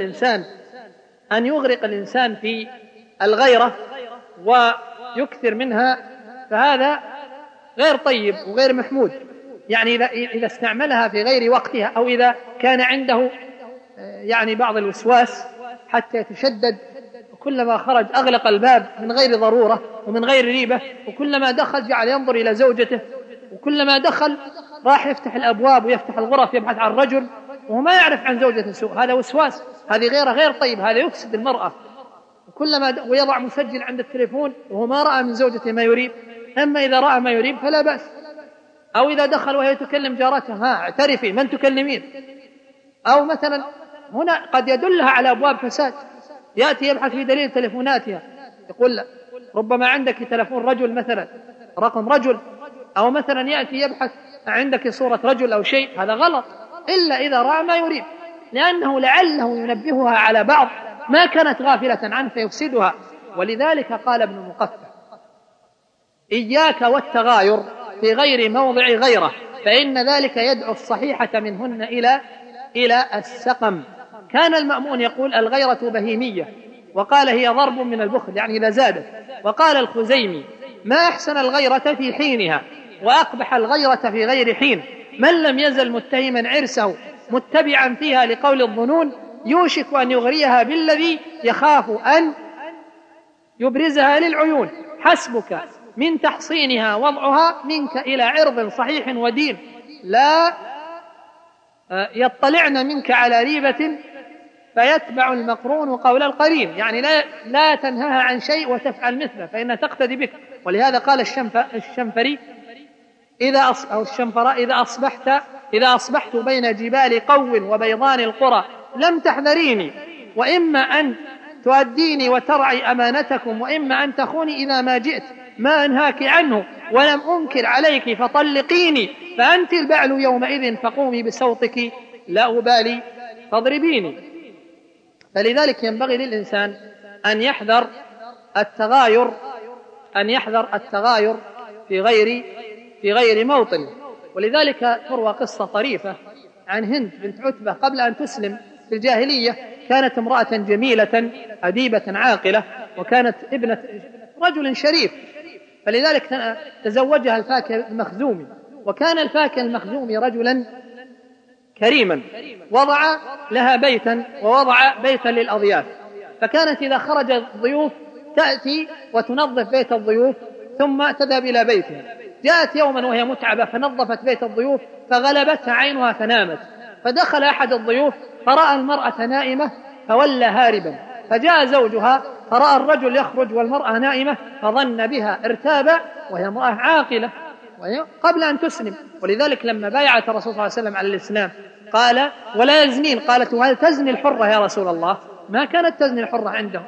يغرق الإنسان في الغيرة ويكثر منها فهذا غير طيب وغير محمود. يعني إذا استعملها في غير وقتها، أو إذا كان عنده يعني بعض الوسواس حتى يتشدد، وكلما خرج أغلق الباب من غير ضرورة ومن غير ريبة، وكلما دخل جعل ينظر إلى زوجته، وكلما دخل راح يفتح الأبواب ويفتح الغرف يبحث عن رجل وهو ما يعرف عن زوجته سوء، هذا وسواس، هذه غير طيب، هذا يفسد المرأة. ويضع مسجل عند التليفون وهو ما رأى من زوجته ما يريب. أما إذا رأى ما يريب فلا بأس. أو إذا دخل وهي تكلم جارتها: اعترفي من تكلمين. أو مثلا هنا قد يدلها على أبواب فساد، يأتي يبحث في دليل تلفوناتها، يقول لا ربما عندك تلفون رجل مثلا، رقم رجل، أو مثلا يأتي يبحث عندك صورة رجل أو شيء، هذا غلط إلا إذا رأى ما يريد، لأنه لعله ينبهها على بعض ما كانت غافلة عنه فيفسدها. ولذلك قال ابن المقفع: إياك والتغاير في غير موضع غيره، فإن ذلك يدعو الصحيحة منهن إلى السقم. كان المأمون يقول: الغيرة بهيمية، وقال: هي ضرب من البخل، يعني إذا زادت. وقال الخزيمي: ما أحسن الغيرة في حينها، وأقبح الغيرة في غير حين. من لم يزل متهما عرسه متبعا فيها لقول الظنون، يوشك أن يغريها بالذي يخاف أن يبرزها للعيون. حسبك من تحصينها وضعها منك إلى عرض صحيح ودين، لا يطلعن منك على ريبة فيتبع المقرون قول القرين. يعني لا تنهاها عن شيء وتفعل مثله فإنها تقتدي بك. ولهذا قال الشنفري: إذا أصبحت بين جبال قو وبيضان القرى لم تحذريني، وإما أن تؤديني وترعي أمانتكم، وإما أن تخوني إذا ما جئت ما أنهاك عنه، ولم أنكر عليك فطلقيني، فأنت البعل يومئذ فقومي بصوتك لا أبالي فاضربيني. فلذلك ينبغي للإنسان أن يحذر التغاير في غير موطن. ولذلك تروى قصة طريفة عن هند بنت عتبة قبل أن تسلم في الجاهلية. كانت امرأة جميلة أديبة عاقلة، وكانت ابنة رجل شريف، فلذلك تزوجها الفاكه المخزومي. وكان الفاكه المخزومي رجلا كريما، وضع لها بيتا ووضع بيتا للأضياف، فكانت إذا خرج الضيوف تأتي وتنظف بيت الضيوف ثم تذهب إلى بيتها. جاءت يوما وهي متعبة فنظفت بيت الضيوف فغلبتها عينها فنامت، فدخل أحد الضيوف فرأى المرأة نائمة فولى هاربا، فجاء زوجها فرأى الرجل يخرج والمرأة نائمة فظن بها، ارتاب وهي امرأة عاقلة قبل أن تسلم. ولذلك لما بايعت الرسول صلى الله عليه وسلم على الإسلام قال: ولا يزنين. قالت: وهل تزني الحرة يا رسول الله؟ ما كانت تزني الحرة عندهم.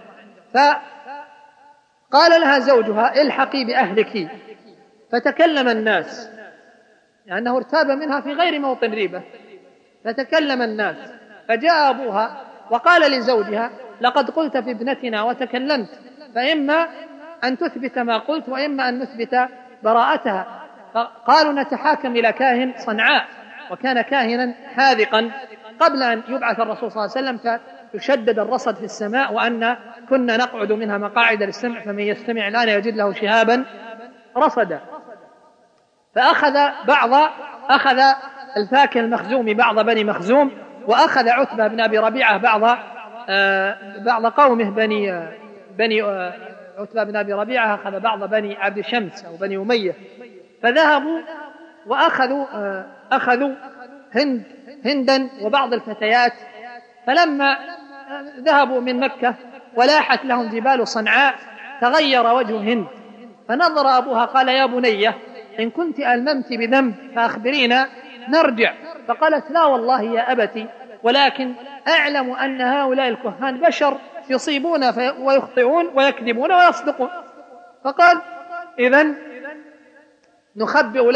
فقال لها زوجها: الحقي بأهلك. فتكلم الناس، لأنه ارتاب منها في غير موطن ريبة، فتكلم الناس، فجاء أبوها وقال لزوجها: لقد قلت في ابنتنا وتكلمت، فإما أن تثبت ما قلت وإما أن نثبت براءتها. فقالوا: نتحاكم إلى كاهن صنعاء، وكان كاهنا حاذقا قبل أن يبعث الرسول صلى الله عليه وسلم، فيشدد الرصد في السماء، وأن كنا نقعد منها مقاعد للسمع فمن يستمع الآن يجد له شهابا رصدا. فأخذ الفاكه المخزومي بعض بني مخزوم، وأخذ عتبة بن أبي ربيعة بعض قومه بني عتبة بن أبي ربيعة أخذ بعض بني عبد شمس أو بني أمية، فذهبوا وأخذوا هندا وبعض الفتيات. فلما ذهبوا من مكة ولاحت لهم جبال صنعاء تغير وجه هند، فنظر أبوها قال: يا بنية إن كنت ألممت بذنب فأخبرينا نرجع. فقالت: لا والله يا أبتي، ولكن أعلم أن هؤلاء الكهان بشر يصيبون ويخطئون ويكذبون ويصدقون. فقال: إذن نخبئ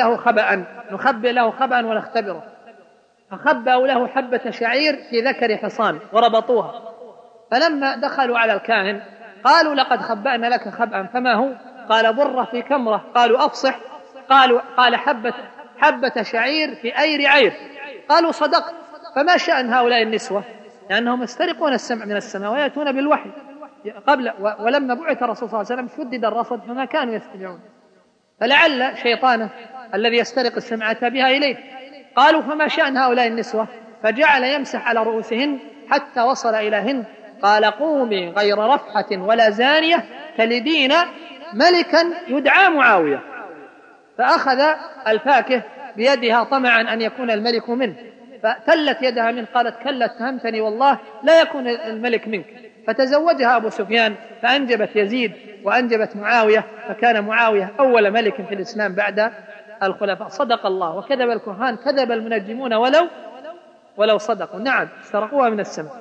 له خبأ ونختبره. فخبأوا له حبة شعير في ذكر حصان وربطوها، فلما دخلوا على الكاهن قالوا لقد خبأنا لك خبأ، فما هو؟ قال برة في كمرة. قالوا أفصح. قال حبة شعير في أير عير. قالوا صدقت. فما شأن هؤلاء النسوة؟ لأنهم يسترقون السمع من السماء ويأتون بالوحي قبل، ولما بعث الرسول صلى الله عليه وسلم شدد الرصد فما كانوا يستمعون، فلعل شيطانه الذي يسترق السمع أتى بها إليه. قالوا فما شأن هؤلاء النسوة؟ فجعل يمسح على رؤوسهن حتى وصل إلى هند. قال قومي غير رفحة ولا زانية تلدين ملكا يدعى معاوية. فأخذ الفاكه بيدها طمعا أن يكون الملك منه، فتلت يدها منه، قالت كلا اتهمتني والله لا يكون الملك منك. فتزوجها أبو سفيان فأنجبت يزيد وأنجبت معاوية، فكان معاوية أول ملك في الإسلام بعد الخلفاء. صدق الله وكذب الكهان، كذب المنجمون ولو صدقوا. نعم استرقوها من السماء.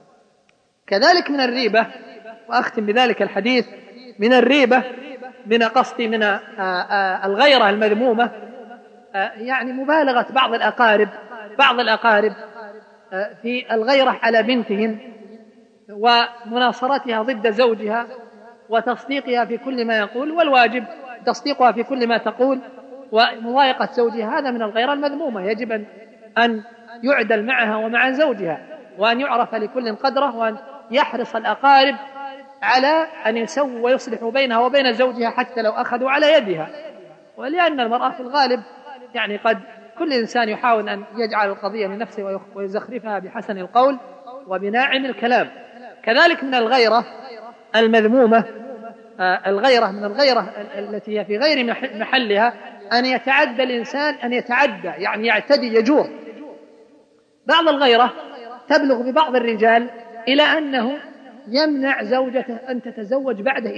كذلك من الريبة، وأختم بذلك الحديث، من الريبة من قصدي من الغيرة المذمومة، يعني مبالغة بعض الأقارب في الغيرة على بنتهم ومناصرتها ضد زوجها وتصديقها في كل ما يقول، والواجب تصديقها في كل ما تقول، ومضايقة زوجها. هذا من الغيرة المذمومة، يجب أن يعدل معها ومع زوجها، وأن يعرف لكل قدره، وأن يحرص الأقارب على أن يسووا ويصلحوا بينها وبين زوجها حتى لو أخذوا على يدها. ولأن المرأة في الغالب يعني قد كل إنسان يحاول أن يجعل القضية من نفسه ويزخرفها بحسن القول وبناعم الكلام. كذلك من الغيرة المذمومة، الغيرة من الغيرة التي هي في غير محلها، أن يتعدى الإنسان، يعني يعتدي يجور. بعض الغيرة تبلغ ببعض الرجال إلى أنه يمنع زوجته أن تتزوج بعده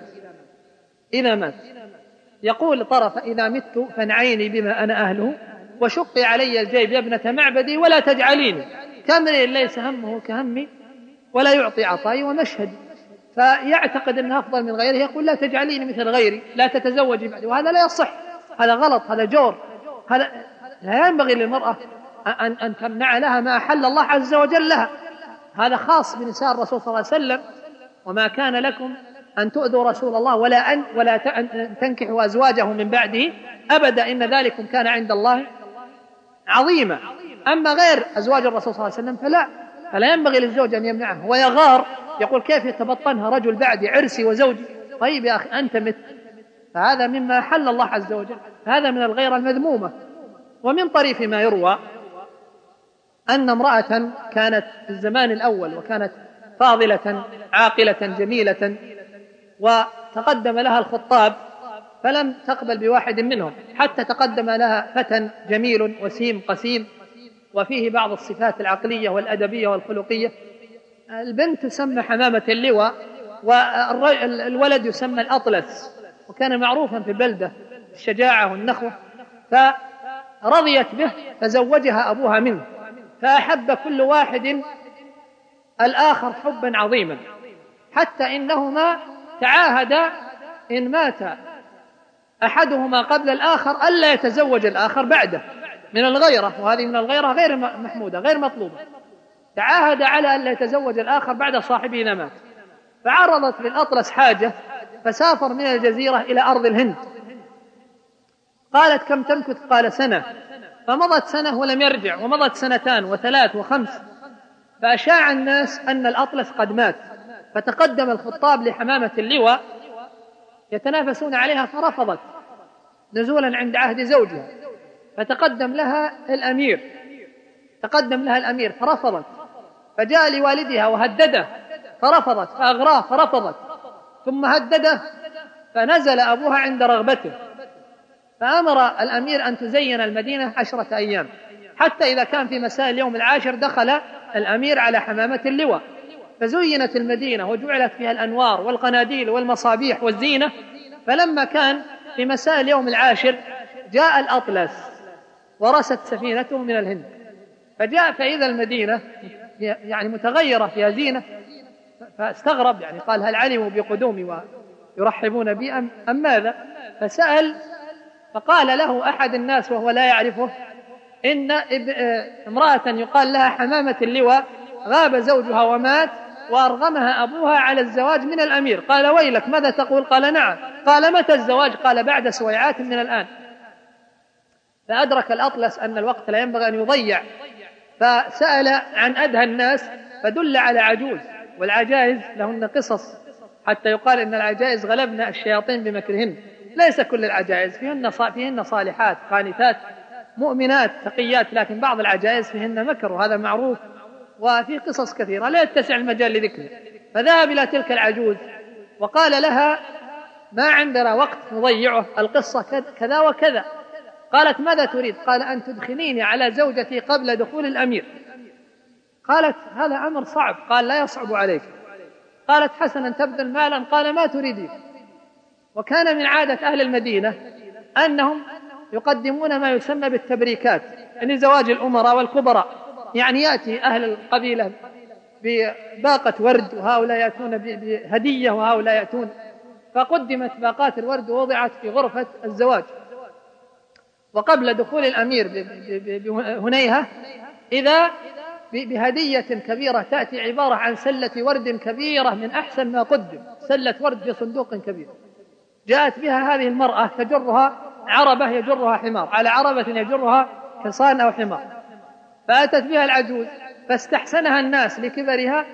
إذا مات. يقول طرف إذا مت فانعيني بما أنا أهله وشقي علي الجيب يا ابنة معبدي ولا تجعليني كامرئ ليس همه كهمي ولا يعطي عطائي ومشهدي. فيعتقد أنه أفضل من غيره، يقول لا تجعليني مثل غيري، لا تتزوجي بعدي، وهذا لا يصح، هذا غلط، هذا جور، هذا لا ينبغي للمرأة أن تمنع لها ما أحل الله عز وجل لها. هذا خاص بنساء الرسول صلى الله عليه وسلم: وما كان لكم أن تؤذوا رسول الله ولا تنكحوا أزواجه من بعده أبدا إن ذلكم كان عند الله عظيما. أما غير أزواج الرسول صلى الله عليه وسلم فلا ينبغي للزوج أن يمنعه. ويغار يقول كيف يتبطنها رجل بعدي عرسي وزوجي؟ طيب يا أخي أنت مت، فهذا مما حل الله عز وجل، هذا من الغيرة المذمومة. ومن طريف ما يروى أن امرأة كانت في الزمان الأول وكانت فاضلة عاقلة جميلة، وتقدم لها الخطاب فلم تقبل بواحد منهم حتى تقدم لها فتى جميل وسيم قسيم وفيه بعض الصفات العقلية والأدبية والخلقية. البنت تسمى حمامة اللواء والولد يسمى الأطلس، وكان معروفا في البلدة الشجاعة والنخوة، فرضيت به فزوجها أبوها منه، فأحب كل واحد الآخر حبا عظيما، حتى إنهما تعاهدا إن مات أحدهما قبل الآخر ألا يتزوج الآخر بعده، من الغيرة، وهذه من الغيرة غير محمودة غير مطلوبة. تعاهد على ألا يتزوج الآخر بعد صاحبه إذا مات. فعرضت للأطلس حاجة فسافر من الجزيرة إلى أرض الهند. قالت كم تمكث؟ قال سنة. فمضت سنة ولم يرجع، ومضت 2 و3 و5، فأشاع الناس أن الأطلس قد مات، فتقدم الخطاب لحمامة اللواء يتنافسون عليها، فرفضت نزولا عند عهد زوجها، فتقدم لها الأمير فرفضت، فجاء لوالدها وهدده فرفضت، فأغراه فرفضت، ثم هدده، فنزل أبوها عند رغبته، فأمر الأمير أن تزين المدينة 10 أيام، حتى إذا كان في مساء اليوم 10 دخل الأمير على حمامة اللواء، فزينت المدينة وجعلت فيها الأنوار والقناديل والمصابيح والزينة. فلما كان في مساء اليوم 10 جاء الأطلس ورست سفينته من الهند، فجاء فإذا المدينة يعني متغيرة فيها زينة، فاستغرب، يعني قال هل علموا بقدومي ويرحبون بي أم ماذا؟ فسأل فقال له أحد الناس وهو لا يعرفه إن امرأة يقال لها حمامة اللواء غاب زوجها ومات وأرغمها أبوها على الزواج من الأمير. قال ويلك ماذا تقول؟ قال نعم. قال متى الزواج؟ قال بعد سويعات من الآن. فأدرك الأطلس أن الوقت لا ينبغي أن يضيع، فسأل عن أدهى الناس فدل على عجوز، والعجائز لهن قصص، حتى يقال إن العجائز غلبن الشياطين بمكرهن. ليس كل العجائز، فيهن صالحات قانتات مؤمنات تقيات، لكن بعض العجائز فيهن مكر، وهذا معروف، وفي قصص كثيرة لا يتسع المجال لذكره. فذهب إلى تلك العجوز وقال لها ما عندنا وقت نضيعه، القصة كذا وكذا. قالت ماذا تريد؟ قال أن تدخليني على زوجتي قبل دخول الأمير. قالت هذا أمر صعب. قال لا يصعب عليك. قالت حسنا تبذل مالا. قال ما تريدين؟ وكان من عادة أهل المدينة أنهم يقدمون ما يسمى بالتبريكات، يعني زواج الأمراء والكبراء، يعني يأتي أهل القبيلة بباقة ورد وهؤلاء يأتون بهدية وهؤلاء يأتون، فقدمت باقات الورد ووضعت في غرفة الزواج. وقبل دخول الأمير بهنيهة إذا بهدية كبيرة تأتي عبارة عن سلة ورد كبيرة من أحسن ما قدم، سلة ورد في صندوق كبير. جاءت بها هذه المرأة تجرها عربة يجرها حمار، على عربة يجرها حصان أو حمار. فأتت بها العجوز فاستحسنها الناس لكبرها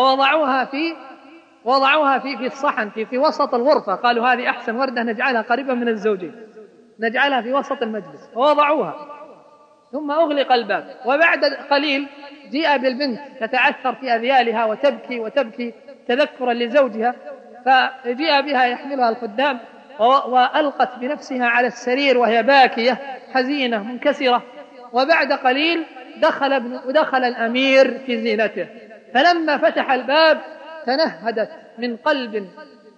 ووضعوها في الصحن في وسط الغرفة. قالوا هذه أحسن وردة نجعلها قريبا من الزوجين، نجعلها في وسط المجلس، ووضعوها. ثم أغلق الباب. وبعد قليل جيء بالبنت تتعثر في أذيالها وتبكي تذكرا لزوجها، فجيء بها يحملها الخدام وألقت بنفسها على السرير وهي باكية حزينة منكسرة. وبعد قليل دخل الأمير في زينته، فلما فتح الباب تنهدت من قلب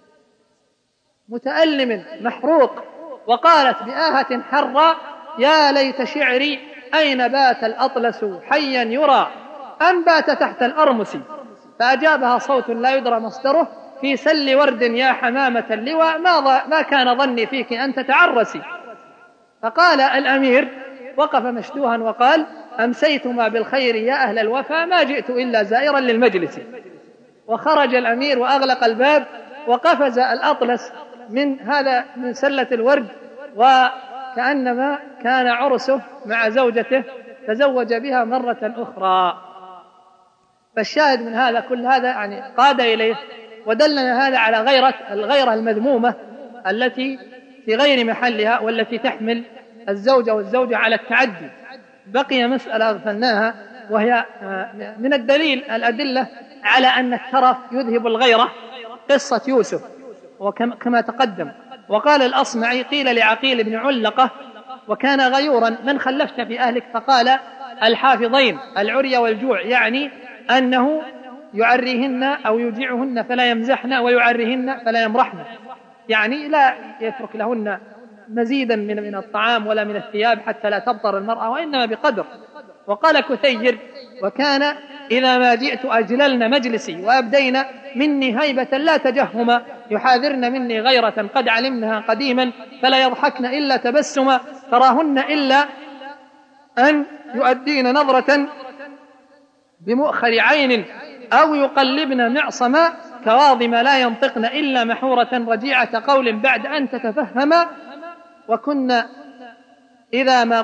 متألم محروق وقالت بآهة حرة يا ليت شعري أين بات الأطلس حيا يرى أم بات تحت الأرمس. فأجابها صوت لا يدرى مصدره في سل ورد يا حمامة اللواء ما كان ظني فيك أن تتعرسي. فقال الأمير وقف مشدوها وقال أمسيتما بالخير يا أهل الوفا ما جئت إلا زائرا للمجلس. وخرج الأمير وأغلق الباب، وقفز الأطلس من سلة الورد وكأنما كان عرسه مع زوجته، تزوج بها مرة أخرى. فالشاهد من هذا كل هذا يعني قاد إليه ودلنا هذا على الغيرة المذمومة التي في غير محلها، والتي تحمل الزوجة والزوجة على التعدي. بقي مسألة أغفلناها، وهي من الأدلة على أن الترف يذهب الغيرة، قصة يوسف وكما تقدم. وقال الأصمعي قيل لعقيل بن علقة وكان غيورا من خلفت في أهلك؟ فقال الحافظين العري والجوع، يعني أنه يعريهن أو يجيعهن فلا يمزحن ويعريهن فلا يمرحن، يعني لا يترك لهن مزيدا من الطعام ولا من الثياب حتى لا تبطر المرأة، وإنما بقدر. وقال كثير وكان إذا ما جئت أجللن مجلسي وأبدين مني هيبة لا تجهما يحاذرن مني غيرة قد علمنها قديما فلا يضحكن إلا تبسما تراهن إلا أن يؤدين نظرة بمؤخر عين أو يقلبن معصما كواظم لا ينطقن إلا محورة رجيعة قول بعد أن تتفهما وكنا إذا ما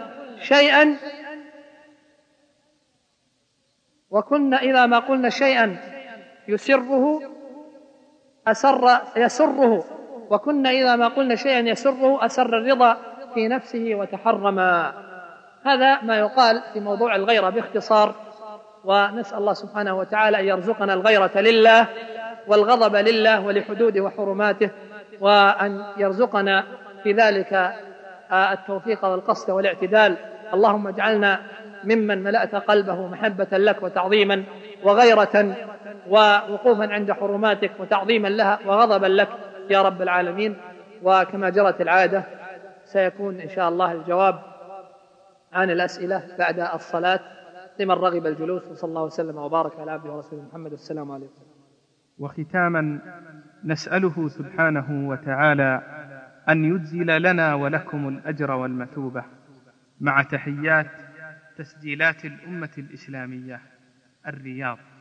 قلنا شيئا يسره أسر الرضا في نفسه وتحرما. هذا ما يقال في موضوع الغيرة باختصار، ونسأل الله سبحانه وتعالى أن يرزقنا الغيرة لله والغضب لله ولحدوده وحرماته، وأن يرزقنا في ذلك التوفيق والقصد والاعتدال. اللهم اجعلنا ممن ملأت قلبه محبة لك وتعظيما وغيرة ووقوفا عند حرماتك وتعظيما لها وغضبا لك يا رب العالمين. وكما جرت العادة سيكون إن شاء الله الجواب عن الأسئلة بعد الصلاة لمن رغب الجلوس، وصلى الله وسلم وبارك على عبده ورسوله محمد. السلام عليكم. وختاما نسأله سبحانه وتعالى أن يجزل لنا ولكم الأجر والمثوبة. مع تحيات تسجيلات الأمة الإسلامية، الرياض.